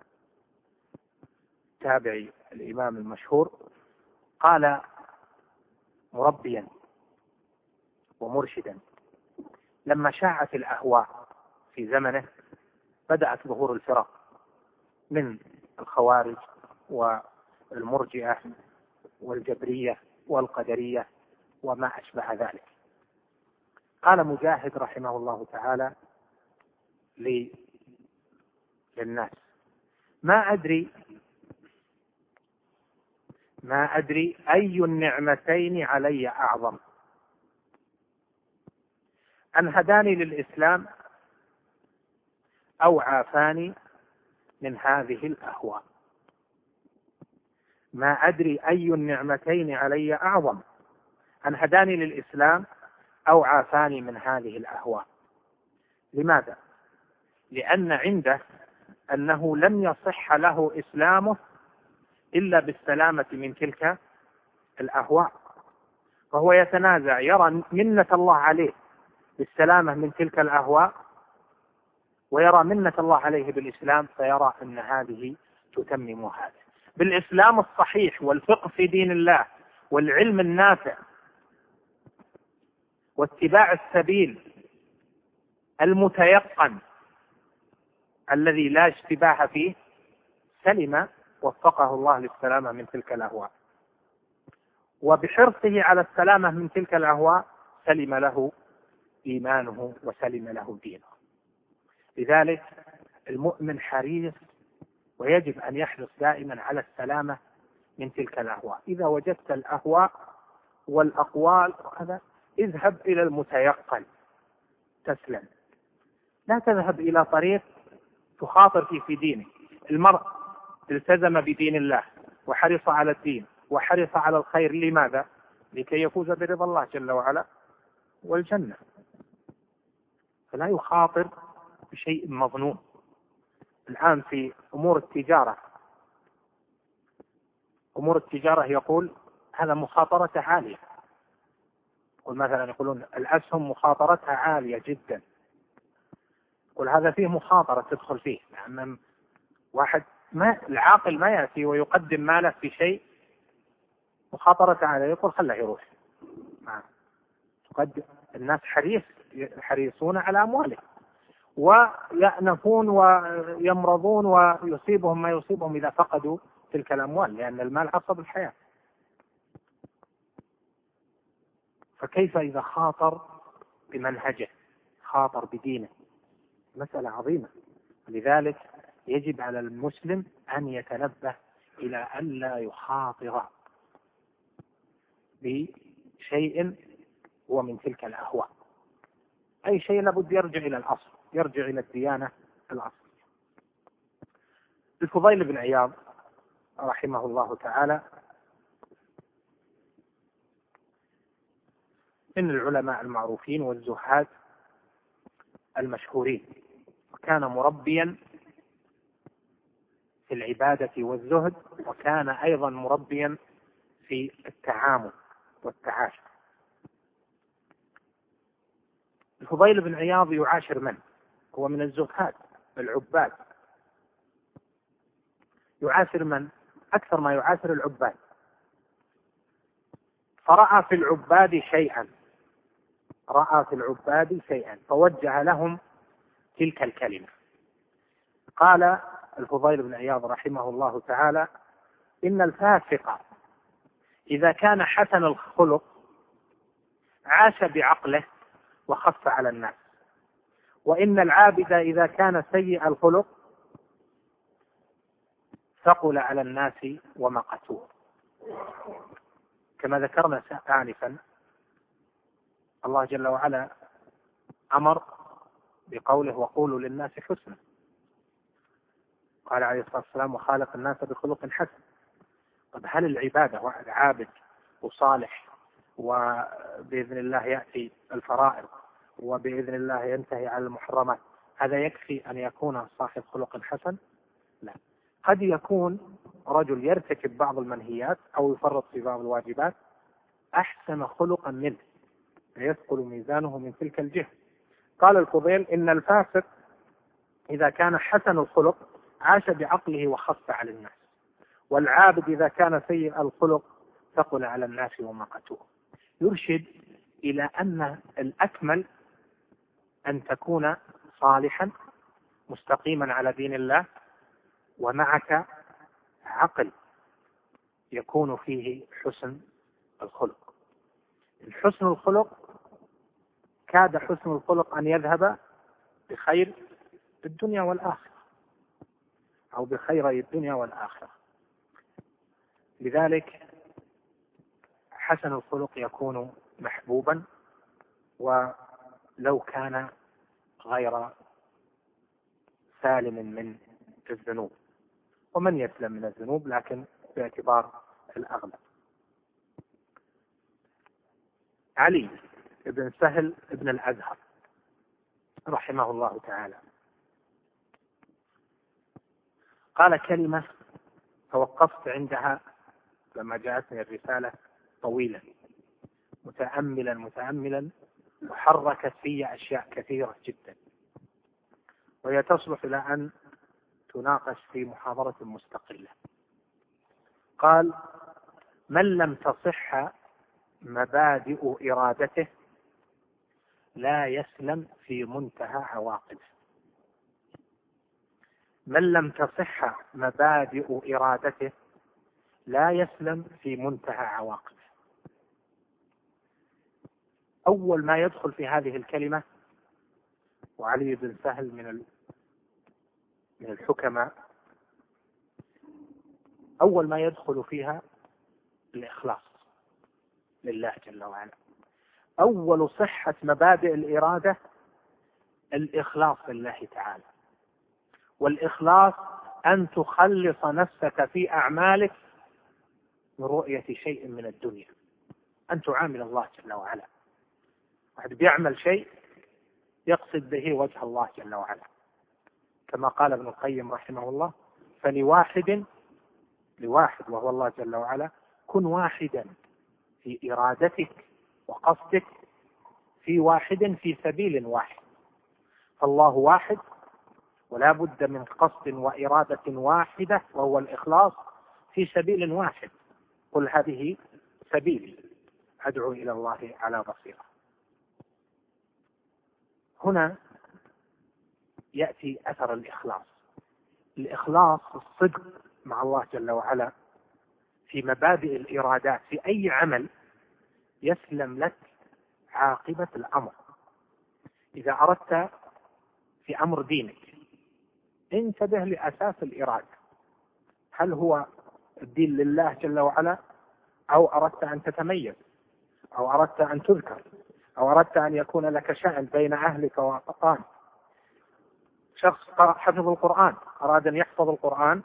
تابعي الإمام المشهور قال مربيا ومرشدا لما شاعت الأهواء في زمنه بدأت ظهور الفرق من الخوارج والمرجئة والجبرية والقدرية وما أشبه ذلك. قال مجاهد رحمه الله تعالى للناس ما أدري ما أدري أي النعمتين علي أعظم، أن هداني للإسلام أو عافاني من هذه الأهواء. ما أدري أي النعمتين علي أعظم، أن هداني للإسلام أو عافاني من هذه الأهواء. لماذا؟ لأن عنده أنه لم يصح له إسلامه إلا بالسلامة من تلك الأهواء، فهو يتنازع، يرى منة الله عليه بالسلامة من تلك الأهواء ويرى منة الله عليه بالإسلام، فيرى أن هذه تتمم هذا. بالإسلام الصحيح والفقه في دين الله والعلم النافع واتباع السبيل المتيقن الذي لا اشتباه فيه سلم، وفقه الله للسلامة من تلك الأهواء، وبحرصه على السلامة من تلك الأهواء سلم له إيمانه وسلم له دينه. لذلك المؤمن حريص ويجب أن يحرص دائما على السلامة من تلك الأهواء. إذا وجدت الأهواء والأقوال هذا اذهب إلى المتيقن تسلم، لا تذهب إلى طريق تخاطر فيه في دينه. المرء التزم بدين الله وحرص على الدين وحرص على الخير، لماذا؟ لكي يفوز برضا الله جل وعلا والجنة، فلا يخاطر بشيء مظنون. الآن في أمور التجارة أمور التجارة يقول هذا مخاطرة عالية، مثلا يقولون الأسهم مخاطرتها عالية جدا، يقول هذا فيه مخاطرة تدخل فيه، لأن واحد ما العاقل ما يأتي ويقدم ماله في شيء مخاطرة عالية يقول خله يروح. قد الناس حريص حريصون على أموالهم ويأنفون ويمرضون ويصيبهم ما يصيبهم إذا فقدوا تلك الأموال، لأن المال عصب الحياة. فكيف إذا خاطر بمنهجه، خاطر بدينه؟ مسألة عظيمة. لذلك يجب على المسلم أن يتنبه إلى أن لا يخاطر بشيء هو من تلك الأهواء. أي شيء لابد يرجع إلى الأصل، يرجع إلى الديانة الأصل. الفضيل بن عياض رحمه الله تعالى من العلماء المعروفين والزهاد المشهورين، وكان مربيا في العبادة والزهد، وكان أيضا مربيا في التعامل والتعاشر. الفضيل بن عياض يعاشر من؟ هو من الزهاد العباد، يعاشر من؟ أكثر ما يعاشر العباد، فرأى في العباد شيئا، رأى في العباد شيئا فوجه لهم تلك الكلمة. قال الفضيل بن عياض رحمه الله تعالى: إن الفاسق إذا كان حسن الخلق عاش بعقله وخف على الناس، وإن العابد إذا كان سيء الخلق ثقل على الناس ومقتوه. كما ذكرنا آنفا الله جل وعلا أمر بقوله: وقولوا للناس حسنا. قال عليه الصلاة والسلام: وخالق الناس بخلق حسن. طب هل العبادة واحد عابد وصالح وبإذن الله يأتي الفرائض وبإذن الله ينتهي على المحرمات، هذا يكفي أن يكون صاحب خلق حسن؟ لا، قد يكون رجل يرتكب بعض المنهيات أو يفرط في بعض الواجبات أحسن خلقا منه فيثقل ميزانه من تلك الجهة. قال الفضيل: إن الفاسق إذا كان حسن الخلق عاش بعقله وخف على الناس، والعابد إذا كان سيء الخلق ثقل على الناس ومقتوه. يرشد إلى أن الأكمل أن تكون صالحا مستقيما على دين الله ومعك عقل يكون فيه حسن الخلق. الحسن الخلق كاد حسن الخلق أن يذهب بخير الدنيا والآخرة أو بخيري الدنيا والآخرة. لذلك حسن الخلق يكون محبوبا ولو كان غير سالم من الذنوب، ومن يسلم من الذنوب لكن باعتبار الأغلب. علي بن سهل بن الأزهر رحمه الله تعالى قال كلمة توقفت عندها لما جاءتني الرسالة طويلا متأملا متأملا وحركت في أشياء كثيرة جدا، وهي تصلح إلى أن تناقش في محاضرة مستقلة. قال: من لم تصح مبادئ إرادته لا يسلم في منتهى عواقبه. من لم تصح مبادئ إرادته لا يسلم في منتهى عواقبه. أول ما يدخل في هذه الكلمة، وعلي بن سهل من من الحكماء، أول ما يدخل فيها الإخلاص لله جل وعلا. أول صحة مبادئ الإرادة الإخلاص لله تعالى، والإخلاص أن تخلص نفسك في أعمالك من رؤية شيء من الدنيا، أن تعامل الله جل وعلا. واحد بيعمل شيء يقصد به وجه الله جل وعلا، كما قال ابن القيم رحمه الله: فلواحد لواحد وهو الله جل وعلا كن واحدا في إرادتك وقصدك، في واحد في سبيل واحد. فالله واحد ولا بد من قصد وإرادة واحدة وهو الإخلاص في سبيل واحد. قل هذه سبيلي أدعو إلى الله على بصيرة. هنا يأتي أثر الإخلاص. الإخلاص الصدق مع الله جل وعلا في مبادئ الإرادات في أي عمل يسلم لك عاقبة الأمر. إذا أردت في أمر دينك انتبه لأساس الإرادة، هل هو الدين لله جل وعلا، أو أردت أن تتميز، أو أردت أن تذكر، أو أردت أن يكون لك شأن بين أهلك وأقطان. شخص حفظ القرآن أراد أن يحفظ القرآن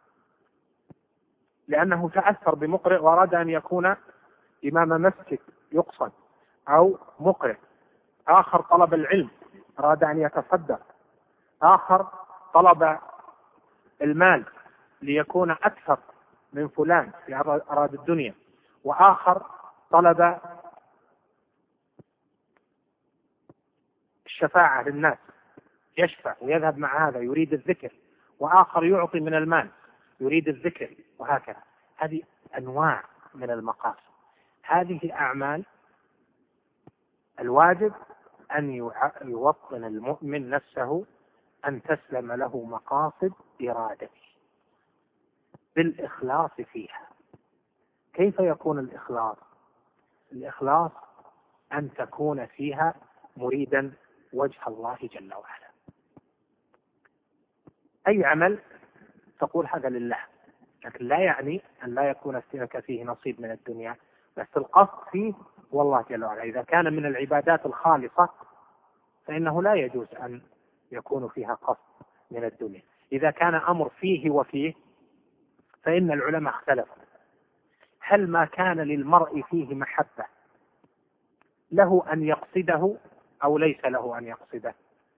لأنه تأثر بمقرئ وأراد أن يكون إمام مسجد يقصد أو مقرئ. آخر طلب العلم أراد أن يتصدق. آخر طلب المال ليكون أكثر من فلان في أراد الدنيا. وآخر طلب الشفاعة للناس، يشفع ويذهب مع هذا يريد الذكر، وآخر يعطي من المال يريد الذكر، وهكذا. هذه أنواع من المقاصد. هذه أعمال الواجب أن يوطن المؤمن نفسه أن تسلم له مقاصد إرادته بالإخلاص فيها. كيف يكون الإخلاص؟ الإخلاص أن تكون فيها مريدا وجه الله جل وعلا. أي عمل تقول هذا لله، لكن لا يعني أن لا يكون لك فيه نصيب من الدنيا، بس القصد فيه والله جل وعلا. إذا كان من العبادات الخالصة فإنه لا يجوز أن يكون فيها قصد من الدنيا. إذا كان أمر فيه وفيه فإن العلماء اختلفوا هل ما كان للمرء فيه محبة له أن يقصده أو ليس له أن يقصده،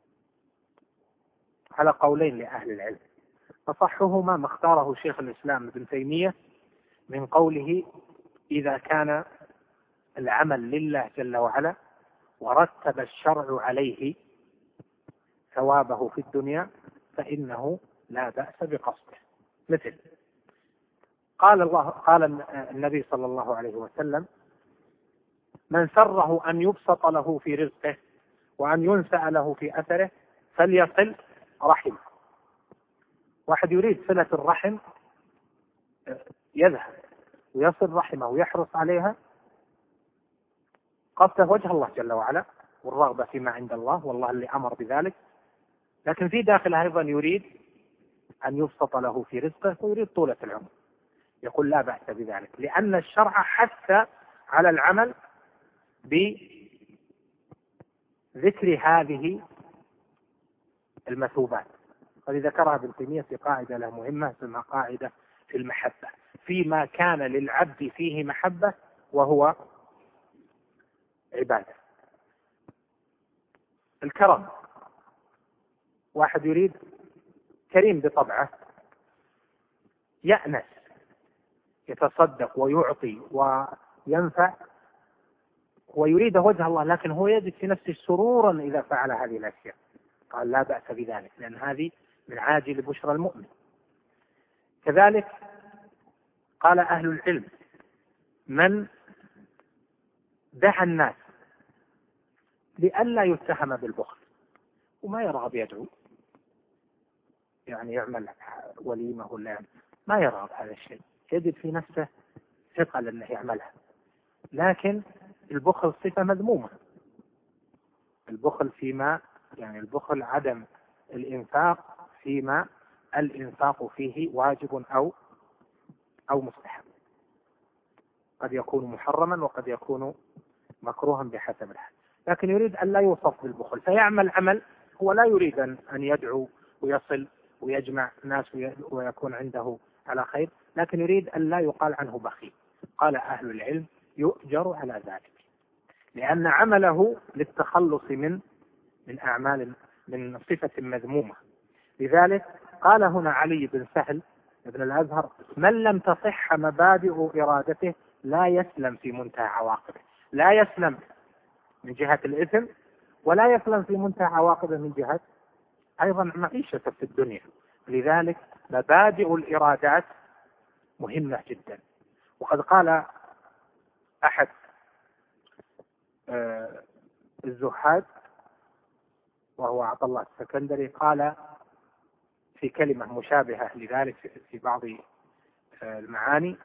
على قولين لأهل العلم. فصحهما ما اختاره شيخ الإسلام ابن تيمية من قوله إذا كان العمل لله جل وعلا ورتب الشرع عليه ثوابه في الدنيا فإنه لا بأس بقصده. مثل قال الله قال النبي صلى الله عليه وسلم من سره أن يبسط له في رزقه وأن ينسأ له في أثره فليصل رحمه. واحد يريد صلة الرحم يذهب ويصل رحمه ويحرص عليها، قصده وجه الله جل وعلا والرغبة فيما عند الله والله اللي أمر بذلك، لكن في داخله أيضا يريد أن يبسط له في رزقه ويريد طولة العمر، يقول لا بأس بذلك، لأن الشرع حث على العمل بذكر هذه المثوبات. قد ذكرها ابن تيمية في قاعدة له مهمة اسمها قاعدة في المحبة، فيما كان للعبد فيه محبة وهو عبادة. الكرم، واحد يريد كريم بطبعه يأنس يتصدق ويعطي وينفع ويريد وجه الله، لكن هو يجد في نفسه سرورا إذا فعل هذه الأشياء، قال لا بأس بذلك، لأن هذه من عاجل بشرى المؤمن. كذلك قال أهل العلم من دعا الناس لئلا يتهم بالبخل وما يرغب يدعو، يعني يعمل وليمة ولا يعني ما يرغب هذا الشيء، يجد في نفسه ثقل أنه يعملها، لكن البخل صفة مذمومة. البخل فيما يعني البخل عدم الإنفاق فيما الإنفاق فيه واجب أو أو مستحب، قد يكون محرما وقد يكون مكروها بحسب الحال، لكن يريد أن لا يوصف بالبخل فيعمل عمل هو لا يريد أن يدعو ويصل ويجمع ناس ويكون عنده على خير، لكن يريد أن لا يقال عنه بخيل. قال أهل العلم يؤجر على ذلك، لأن عمله للتخلص من من أعمال من صفة مذمومة. لذلك قال هنا علي بن سهل ابن الأزهر من لم تصح مبادئ إرادته لا يسلم في منتهى عواقبه، لا يسلم من جهة الإثم ولا يسلم في منتهى عواقبه من جهة أيضا معيشته في الدنيا. لذلك مبادئ الإرادات مهمة جدا. وقد قال أحد الزهاد وهو عطا الله السكندري قال في كلمة مشابهة لذلك في بعض المعاني،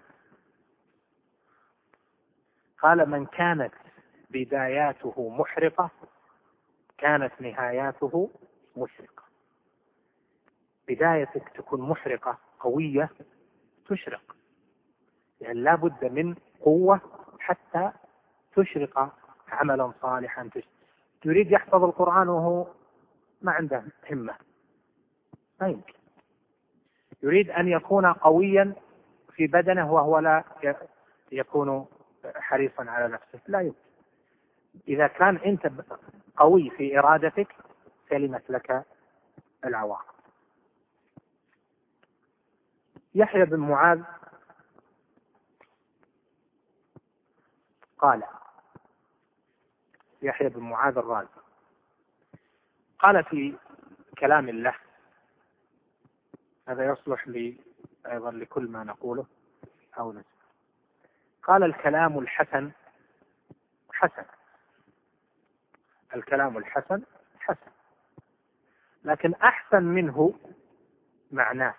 قال من كانت بداياته محرقة كانت نهاياته مشرقة. بدايتك تكون محرقة قوية تشرق، يعني لا بد من قوة حتى تشرق عملا صالحا. تريد يحفظ القرآن وهو ما عنده همة ما يمكن. يريد أن يكون قويا في بدنه وهو لا يكون حريصا على نفسه لا يمكن. إذا كان أنت قوي في إرادتك سلمت لك العواقب. يحيى بن معاذ قال يحيى بن معاذ الرازي قال في كلام الله، هذا يصلح لي أيضا لكل ما نقوله أو نسمع. قال الكلام الحسن حسن، الكلام الحسن حسن، لكن أحسن منه معناه،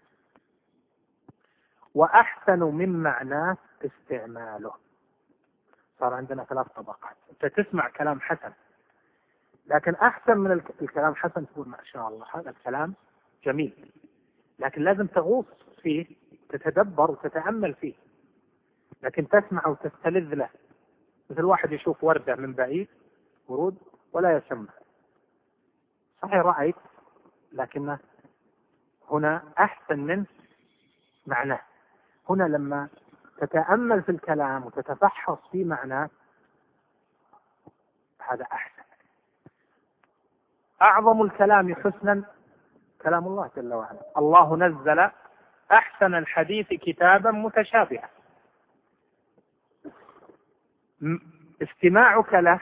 وأحسن من معناه استعماله. صار عندنا ثلاث طبقات. أنت تسمع كلام حسن، لكن أحسن من الكلام حسن تقول ما شاء الله هذا الكلام جميل، لكن لازم تغوص فيه، تتدبر وتتأمل فيه. لكن تسمع وتستلذ له، مثل واحد يشوف وردة من بعيد، ورود، ولا يسمع. صحيح رأيت، لكنه هنا أحسن من معناه. هنا لما تتأمل في الكلام وتتفحص في معناه هذا أحسن. أعظم الكلام حسنا كلام الله جل وعلا. الله نزل أحسن الحديث كتابا متشابها. استماعك له،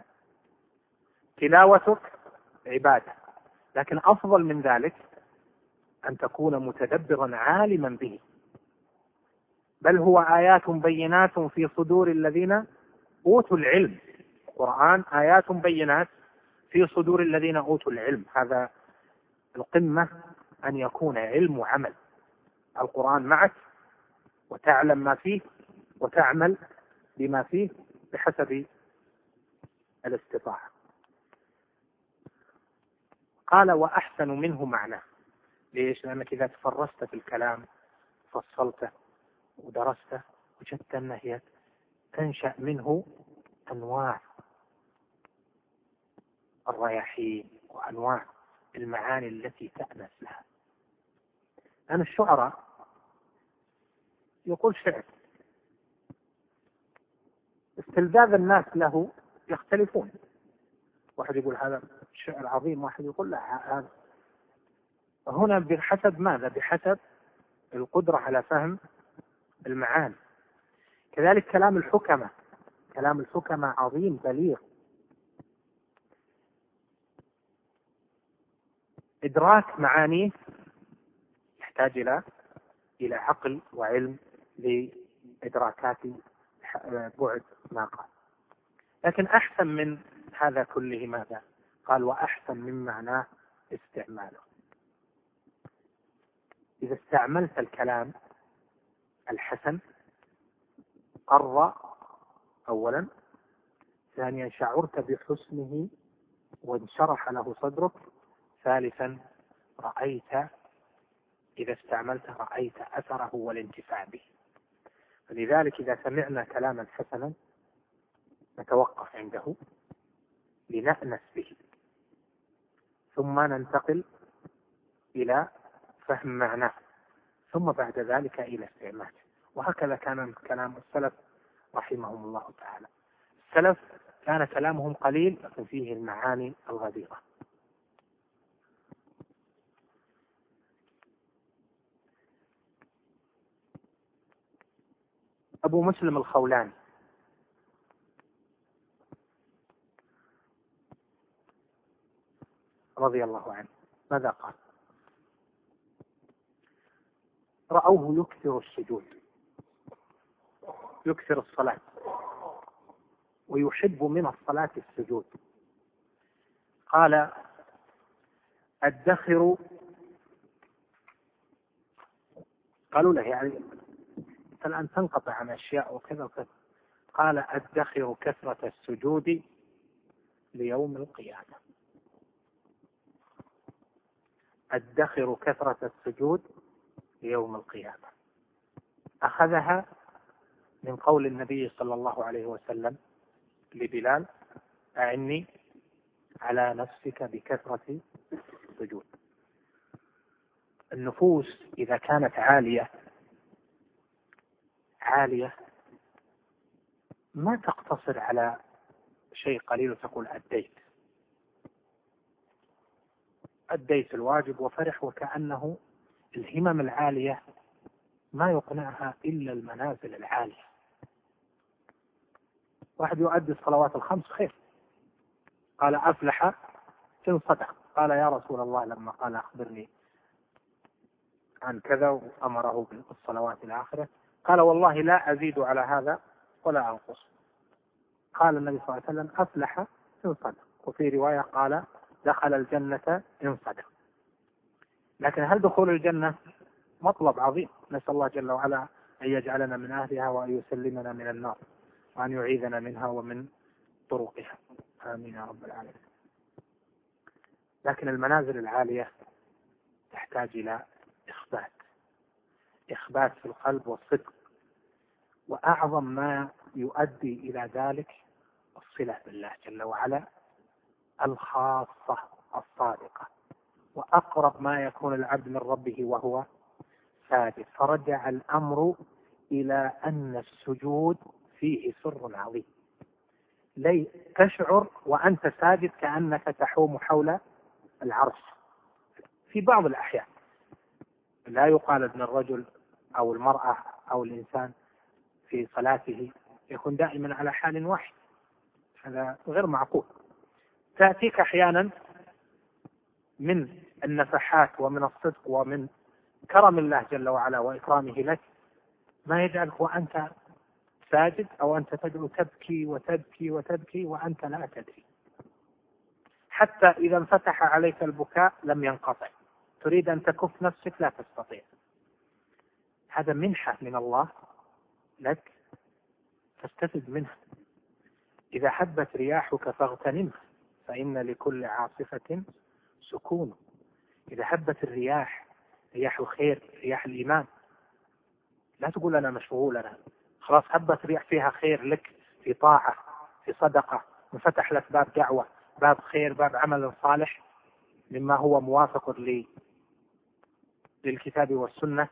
تلاوتك عبادة، لكن أفضل من ذلك أن تكون متدبرا عالما به. بل هو آيات بينات في صدور الذين أوتوا العلم. القرآن آيات بينات في صدور الذين أوتوا العلم. هذا القمة، أن يكون علم وعمل. القرآن معك وتعلم ما فيه وتعمل بما فيه بحسب الاستطاعة. قال وأحسن منه معناه. ليش؟ لأنك إذا تفرست في الكلام فصلته ودرسته وجدت أنه هي تنشأ منه أنواع الرياحين وأنواع المعاني التي تأنس لها. أنا الشعراء يقول شعر، استلذاذ الناس له يختلفون. واحد يقول هذا شعر عظيم، واحد يقول لا هذا. هنا بحسب ماذا؟ بحسب القدرة على فهم المعاني. كذلك كلام الحكمة، كلام الحكمة عظيم بليغ. إدراك معانيه يحتاج إلى إلى عقل وعلم لإدراكات بعد ما قال. لكن أحسن من هذا كله ماذا؟ قال وأحسن من معناه استعماله. إذا استعملت الكلام الحسن قر أولا، ثانيا شعرت بحسنه وانشرح له صدرك، ثالثا رأيت، إذا استعملته رأيت أثره والانتفاع به. فلذلك إذا سمعنا كلاما حسنا نتوقف عنده لنأنس به، ثم ننتقل إلى فهم معناه، ثم بعد ذلك إلى استعماله. وهكذا كان كلام السلف رحمهم الله تعالى. السلف كان كلامهم قليل لكن فيه المعاني الغزيرة. أبو مسلم الخولاني رضي الله عنه ماذا قال؟ رأوه يكثر السجود، يكثر الصلاة، ويحب من الصلاة السجود. قال أدخر، قالوا له يعني الآن تنقطع عن أشياء وكذا وكذا. قال أدخر كثرة السجود ليوم القيامة. أدخر كثرة السجود ليوم القيامة. أخذها من قول النبي صلى الله عليه وسلم لبلال أعني على نفسك بكثرة السجود. النفوس إذا كانت عالية عالية ما تقتصر على شيء قليل وتقول أديت أديت الواجب وفرح، وكأنه الهمم العالية ما يقنعها إلا المنازل العالية. واحد يؤدي الصلوات الخمس خير، قال أفلح إن صدق. قال يا رسول الله لما قال أخبرني عن كذا وأمره بالصلوات إلى آخره، قال والله لا أزيد على هذا ولا أنقص. قال النبي صلى الله عليه وسلم أفلح إن صدق، وفي رواية قال دخل الجنة إن صدق. لكن هل دخول الجنة مطلب عظيم، نسأل الله جل وعلا أن يجعلنا من أهلها وأن يسلمنا من النار وأن يعيذنا منها ومن طرقها، آمين يا رب العالمين. لكن المنازل العالية تحتاج إلى إخبات، إخبات في القلب والصدق، وأعظم ما يؤدي إلى ذلك الصلة بالله جل وعلا الخاصة الصادقة، وأقرب ما يكون العبد من ربه وهو ساجد. فرجع الأمر إلى أن السجود فيه سر عظيم، لي تشعر وأنت ساجد كأنك تحوم حول العرش. في بعض الأحيان لا يقال أن الرجل أو المرأة أو الإنسان في صلاته يكون دائما على حال واحد، هذا غير معقول. تأتيك أحيانا من النفحات ومن الصدق ومن كرم الله جل وعلا وإكرامه لك ما يجعلك وأنت ساجد أو أنت تدعو تبكي وتبكي وتبكي وأنت لا تدري، حتى إذا انفتح عليك البكاء لم ينقطع، تريد أن تكف نفسك لا تستطيع. هذا منحة من الله لك تستفد منها. إذا حبت رياحك فاغتنمها فإن لكل عاصفة سكون. إذا حبت الرياح، رياح الخير، رياح الإيمان، لا تقول أنا مشغول، أنا خلاص حبت رياح فيها خير لك، في طاعة، في صدقة، وفتح لك باب دعوة، باب خير، باب عمل صالح مما هو موافق لي للكتاب والسنة،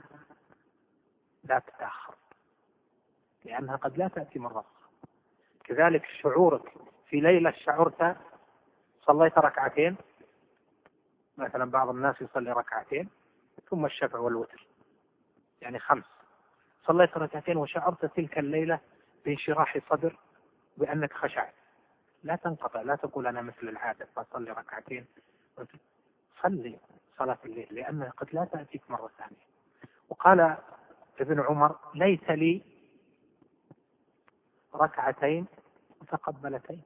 لا تتأخر، لأنها قد لا تأتي مرة. كذلك شعورك في ليلة شعرت صليت ركعتين، مثلا بعض الناس يصلي ركعتين ثم الشفع والوتر يعني خمس، صليت ركعتين وشعرت تلك الليلة بانشراح صدر بأنك خشعت، لا تنقطع، لا تقول أنا مثل العادة فأصلي ركعتين، صلي صلاة الليل لأنها قد لا تأتيك مرة ثانية. وقال ابن عمر ليس لي ركعتين متقبلتين.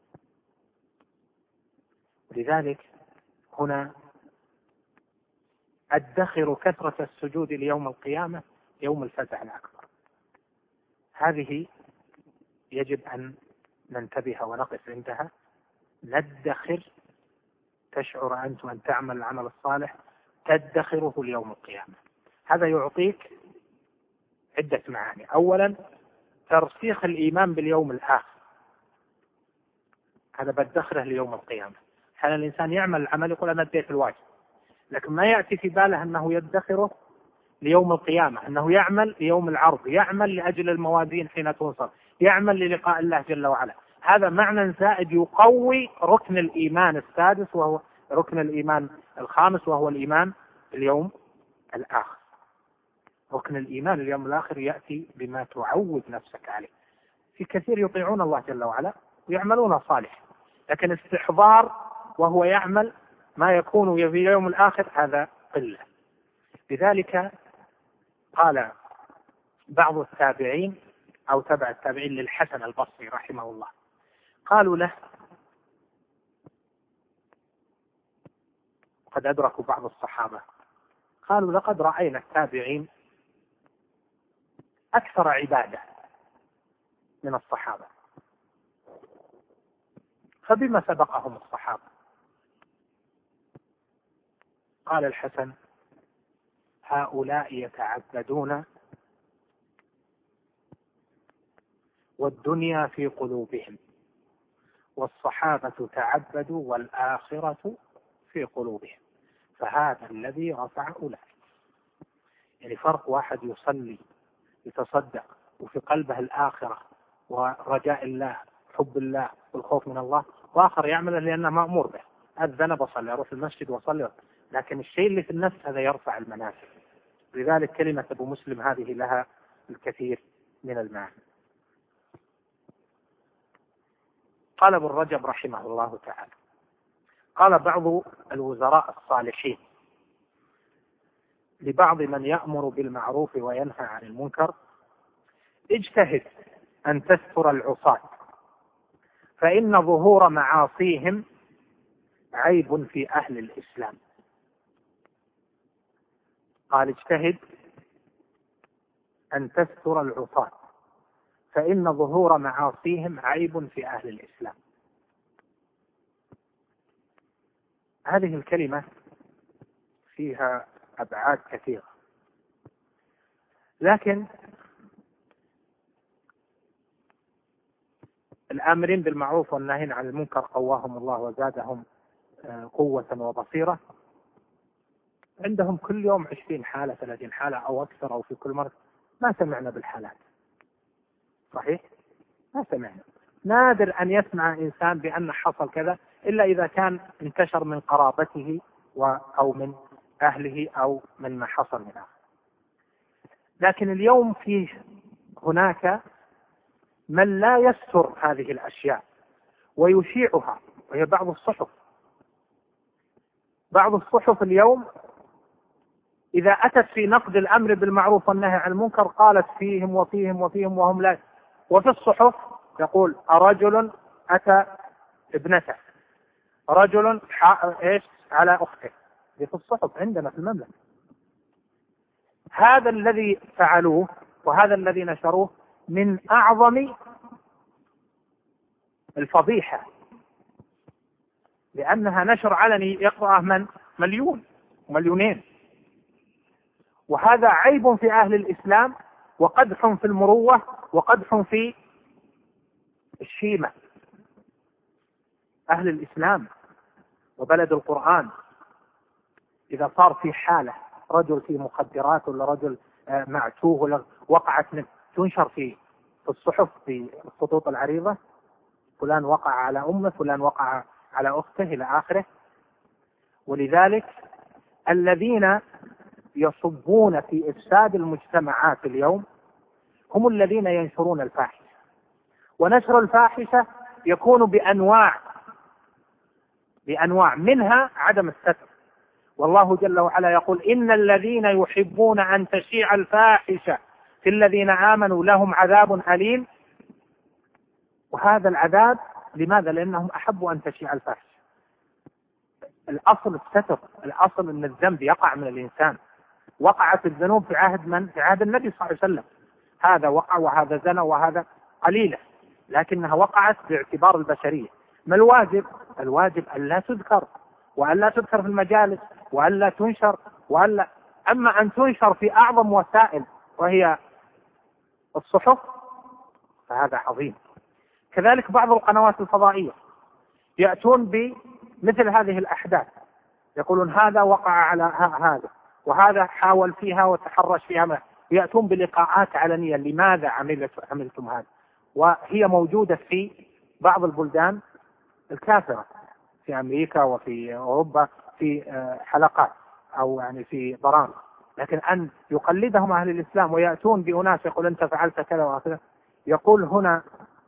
لذلك هنا أدخر كثرة السجود ليوم القيامة يوم الفزع الأكبر. هذه يجب أن ننتبه ونقف عندها، ندخر، تشعر أنت أن تعمل العمل الصالح تدخره ليوم القيامة. هذا يعطيك عدة معاني. أولا ترسيخ الإيمان باليوم الآخر، هذا بدخره ليوم القيامة. حال الإنسان يعمل العمل يقول أنا أديت الواجب، لكن ما يأتي في باله أنه يدخره ليوم القيامة، أنه يعمل ليوم العرض، يعمل لأجل الموازين حين تنصب، يعمل للقاء الله جل وعلا. هذا معنى زائد يقوي ركن الإيمان السادس وهو ركن الإيمان الخامس وهو الإيمان باليوم الآخر. ركن الإيمان اليوم الآخر يأتي بما تعود نفسك عليه. في كثير يطيعون الله جل وعلا ويعملون صالح، لكن استحضار وهو يعمل ما يكون في اليوم الآخر هذا قلة. لذلك قال بعض التابعين أو تبع التابعين للحسن البصري رحمه الله، قالوا له قد أدركوا بعض الصحابة، قالوا لقد رأينا التابعين أكثر عبادة من الصحابة، فبما سبقهم الصحابة؟ قال الحسن هؤلاء يتعبدون والدنيا في قلوبهم، والصحابة تعبدوا والآخرة في قلوبهم، فهذا الذي رفع أولئك. يعني فرق واحد يصلي يتصدق وفي قلبه الآخرة ورجاء الله حب الله والخوف من الله، وآخر يعمل لأنه مأمور به، أذن بصلي أروح المسجد وصلي، لكن الشيء اللي في النفس هذا يرفع المنافع. لذلك كلمة أبو مسلم هذه لها الكثير من المعنى. قال ابن رجب رحمه الله تعالى قال بعض الوزراء الصالحين لبعض من يأمر بالمعروف وينهى عن المنكر: اجتهد أن تستر العصاة، فإن ظهور معاصيهم عيب في أهل الإسلام. قال: اجتهد أن تستر العصاة، فإن ظهور معاصيهم عيب في أهل الإسلام. هذه الكلمة فيها أبعاد كثيرة، لكن الآمرين بالمعروف والناهين عن المنكر قواهم الله وزادهم قوة وبصيرة. عندهم كل يوم عشرين حالة ثلاثين حالة أو أكثر، أو في كل مرة. ما سمعنا بالحالات، صحيح؟ ما سمعنا. نادر أن يسمع إنسان بأن حصل كذا إلا إذا كان انتشر من قرابته أو من أهله أو من ما حصل من آخر. لكن اليوم فيه هناك من لا يستر هذه الأشياء ويشيعها، وهي بعض الصحف. بعض الصحف اليوم إذا أتت في نقد الأمر بالمعروف والنهي عن المنكر قالت فيهم وفيهم وفيهم وهم لا. وفي الصحف يقول: رجل أتى ابنته، رجل إيش على أخته. في الصحف عندنا في المملكة. هذا الذي فعلوه وهذا الذي نشروه من أعظم الفضيحة، لأنها نشر علني يقرأه من مليون ومليونين، وهذا عيب في أهل الإسلام وقدح في المروة وقدح في الشيمة. أهل الإسلام وبلد القرآن إذا صار في حالة رجل في مخدرات ولا رجل معتوه ولا وقعت من تنشر في في الصحف في الخطوط العريضة: فلان وقع على أمه، فلان وقع على أخته، إلى آخره. ولذلك الذين يصبون في إفساد المجتمعات اليوم هم الذين ينشرون الفاحشة. ونشر الفاحشة يكون بأنواع بأنواع منها عدم الستر. والله جل وعلا يقول: إن الذين يحبون أن تشيع الفاحشة في الذين آمنوا لهم عذاب أليم. وهذا العذاب لماذا؟ لأنهم أحبوا أن تشيع الفاحشة. الأصل الستر، الأصل أن الذنب يقع من الإنسان. وقعت الذنوب في عهد من؟ في عهد النبي صلى الله عليه وسلم. هذا وقع وهذا زنى وهذا قليلة، لكنها وقعت باعتبار البشرية. ما الواجب؟ الواجب أن لا تذكر، وأن لا تذكر في المجالس، وأن لا تنشر، وأن لا. أما أن تنشر في أعظم وسائل وهي الصحف فهذا عظيم. كذلك بعض القنوات الفضائية يأتون بمثل هذه الأحداث، يقولون هذا وقع على هذا وهذا حاول فيها وتحرش فيها، يأتون بلقاءات علنية: لماذا عملتم هذا؟ وهي موجودة في بعض البلدان الكافرة في أمريكا وفي أوروبا في حلقات أو يعني في برامج. لكن أن يقلدهم أهل الإسلام ويأتون بأناس يقول أنت فعلت كذا وكذا، يقول هنا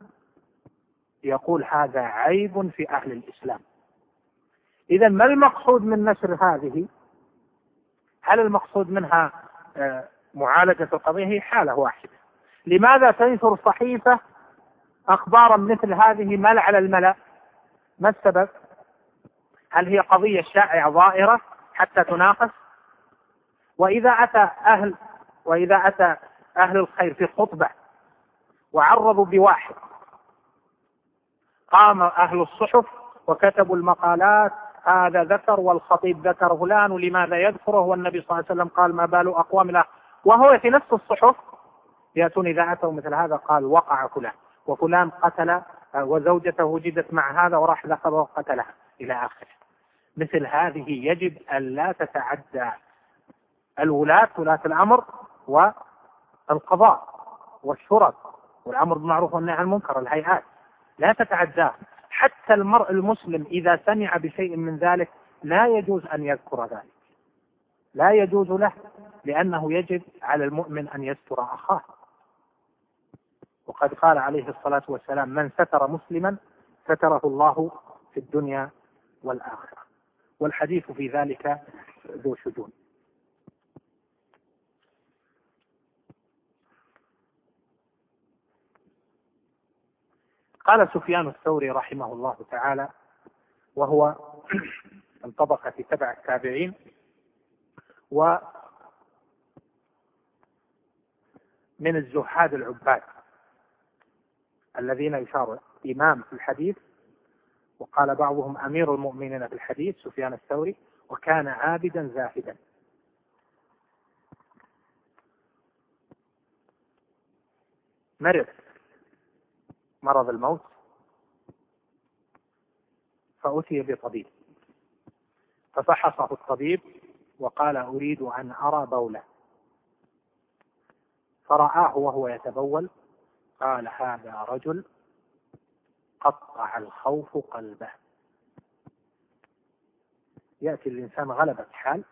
يقول هذا عيب في أهل الإسلام. إذا ما المقصود من نشر هذه؟ هل المقصود منها معالجة القضية؟ هي حالة واحدة. لماذا تنشر صحيفة أخبارا مثل هذه ملأ على الملأ؟ ما السبب؟ هل هي قضية شائعة ظاهرة حتى تناقش؟ وإذا أتى أهل وإذا أتى أهل الخير في خطبة وعرضوا بواحد، قام أهل الصحف وكتبوا المقالات: هذا ذكر والخطيب ذكر فلان ولماذا يذكره والنبي صلى الله عليه وسلم قال ما بال أقوام لا. وهو في نفس الصحف يأتون إذا أتوا مثل هذا قال وقع فلان وفلان قتل وزوجته وجدت مع هذا وراح ذهب وقتلها إلى آخره. مثل هذه يجب أن لا تتعدى الولاة ولاة الأمر والقضاء والشرط والأمر بالمعروف والنهي عن المنكر، الهيئات لا تتعداه. حتى المرء المسلم إذا سمع بشيء من ذلك لا يجوز أن يذكر ذلك، لا يجوز له، لأنه يجب على المؤمن أن يستر أخاه. وقد قال عليه الصلاة والسلام: من ستر مسلما ستره الله في الدنيا والآخرة. والحديث في ذلك ذو شذوذ. قال سفيان الثوري رحمه الله تعالى، وهو من طبقة تبع التابعين، ومن الزهاد العباد الذين يشار إمام في الحديث، وقال بعضهم أمير المؤمنين في الحديث سفيان الثوري، وكان عابدا زاهدا. مرض مرض الموت فأتي بطبيب، ففحصه الطبيب وقال أريد أن أرى بوله، فرآه وهو يتبول، قال هذا رجل قطع الخوف قلبه. يأتي الإنسان غلبة حال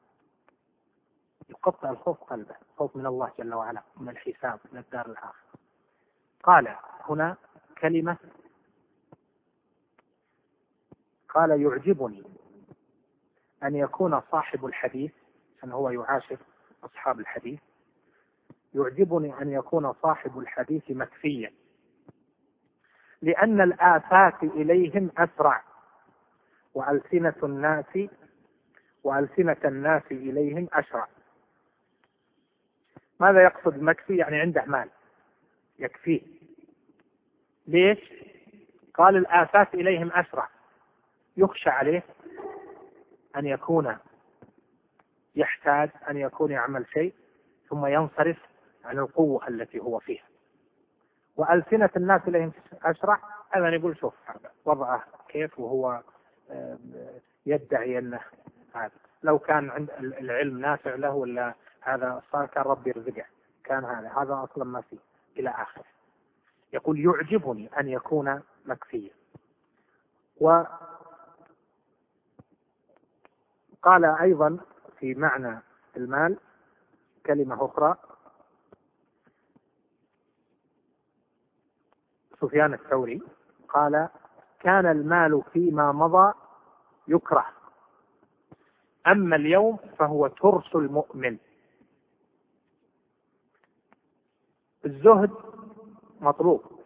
يقطع الخوف قلبه، خوف من الله جل وعلا، من الحساب، من الدار الآخرة. قال هنا كلمة، قال يعجبني أن يكون صاحب الحديث، أن هو يعاشر أصحاب الحديث، يعجبني أن يكون صاحب الحديث مكفيا، لأن الآفات إليهم أسرع، وألسنة الناس وألسنة الناس إليهم أشرع. ماذا يقصد مكفي؟ يعني عنده مال يكفيه. ليش؟ قال الآفات إليهم أسرع، يخشى عليه أن يكون يحتاج أن يكون يعمل شيء ثم ينصرف عن القوة التي هو فيها. وألسنة الناس إليهم أسرع، هذا يقول شوف هذا وضعه كيف وهو يدعي أنه هذا، لو كان عند العلم نافع له ولا هذا صار كان ربي يرزقه، كان هذا هذا أصلا ما فيه إلى آخره. يقول يعجبني أن يكون مكفيا. وقال أيضا في معنى المال كلمة أخرى، سفيان الثوري قال كان المال فيما مضى يكره، أما اليوم فهو ترس المؤمن. الزهد مطلوب.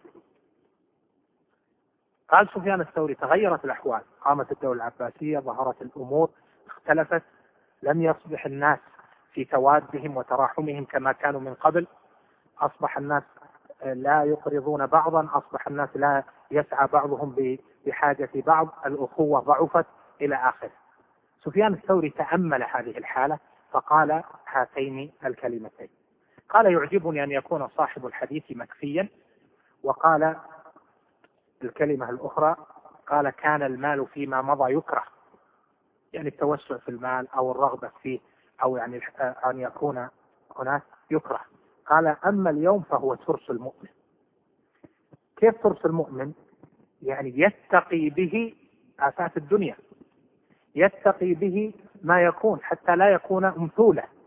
قال سفيان الثوري تغيرت الأحوال، قامت الدولة العباسية، ظهرت الأمور، اختلفت، لم يصبح الناس في توادهم وتراحمهم كما كانوا من قبل، أصبح الناس لا يقرضون بعضا، أصبح الناس لا يسعى بعضهم بحاجة بعض، الأخوة ضعفت إلى آخره. سفيان الثوري تأمل هذه الحالة فقال هاتين الكلمتين، قال يعجبني أن يكون صاحب الحديث مكفيا، وقال الكلمة الأخرى قال كان المال فيما مضى يكره، يعني التوسع في المال أو الرغبة فيه أو يعني أن يكون هناك يكره. قال أما اليوم فهو ترس المؤمن. كيف ترس المؤمن؟ يعني يتقي به آفات الدنيا، يتقي به ما يكون حتى لا يكون أمثولة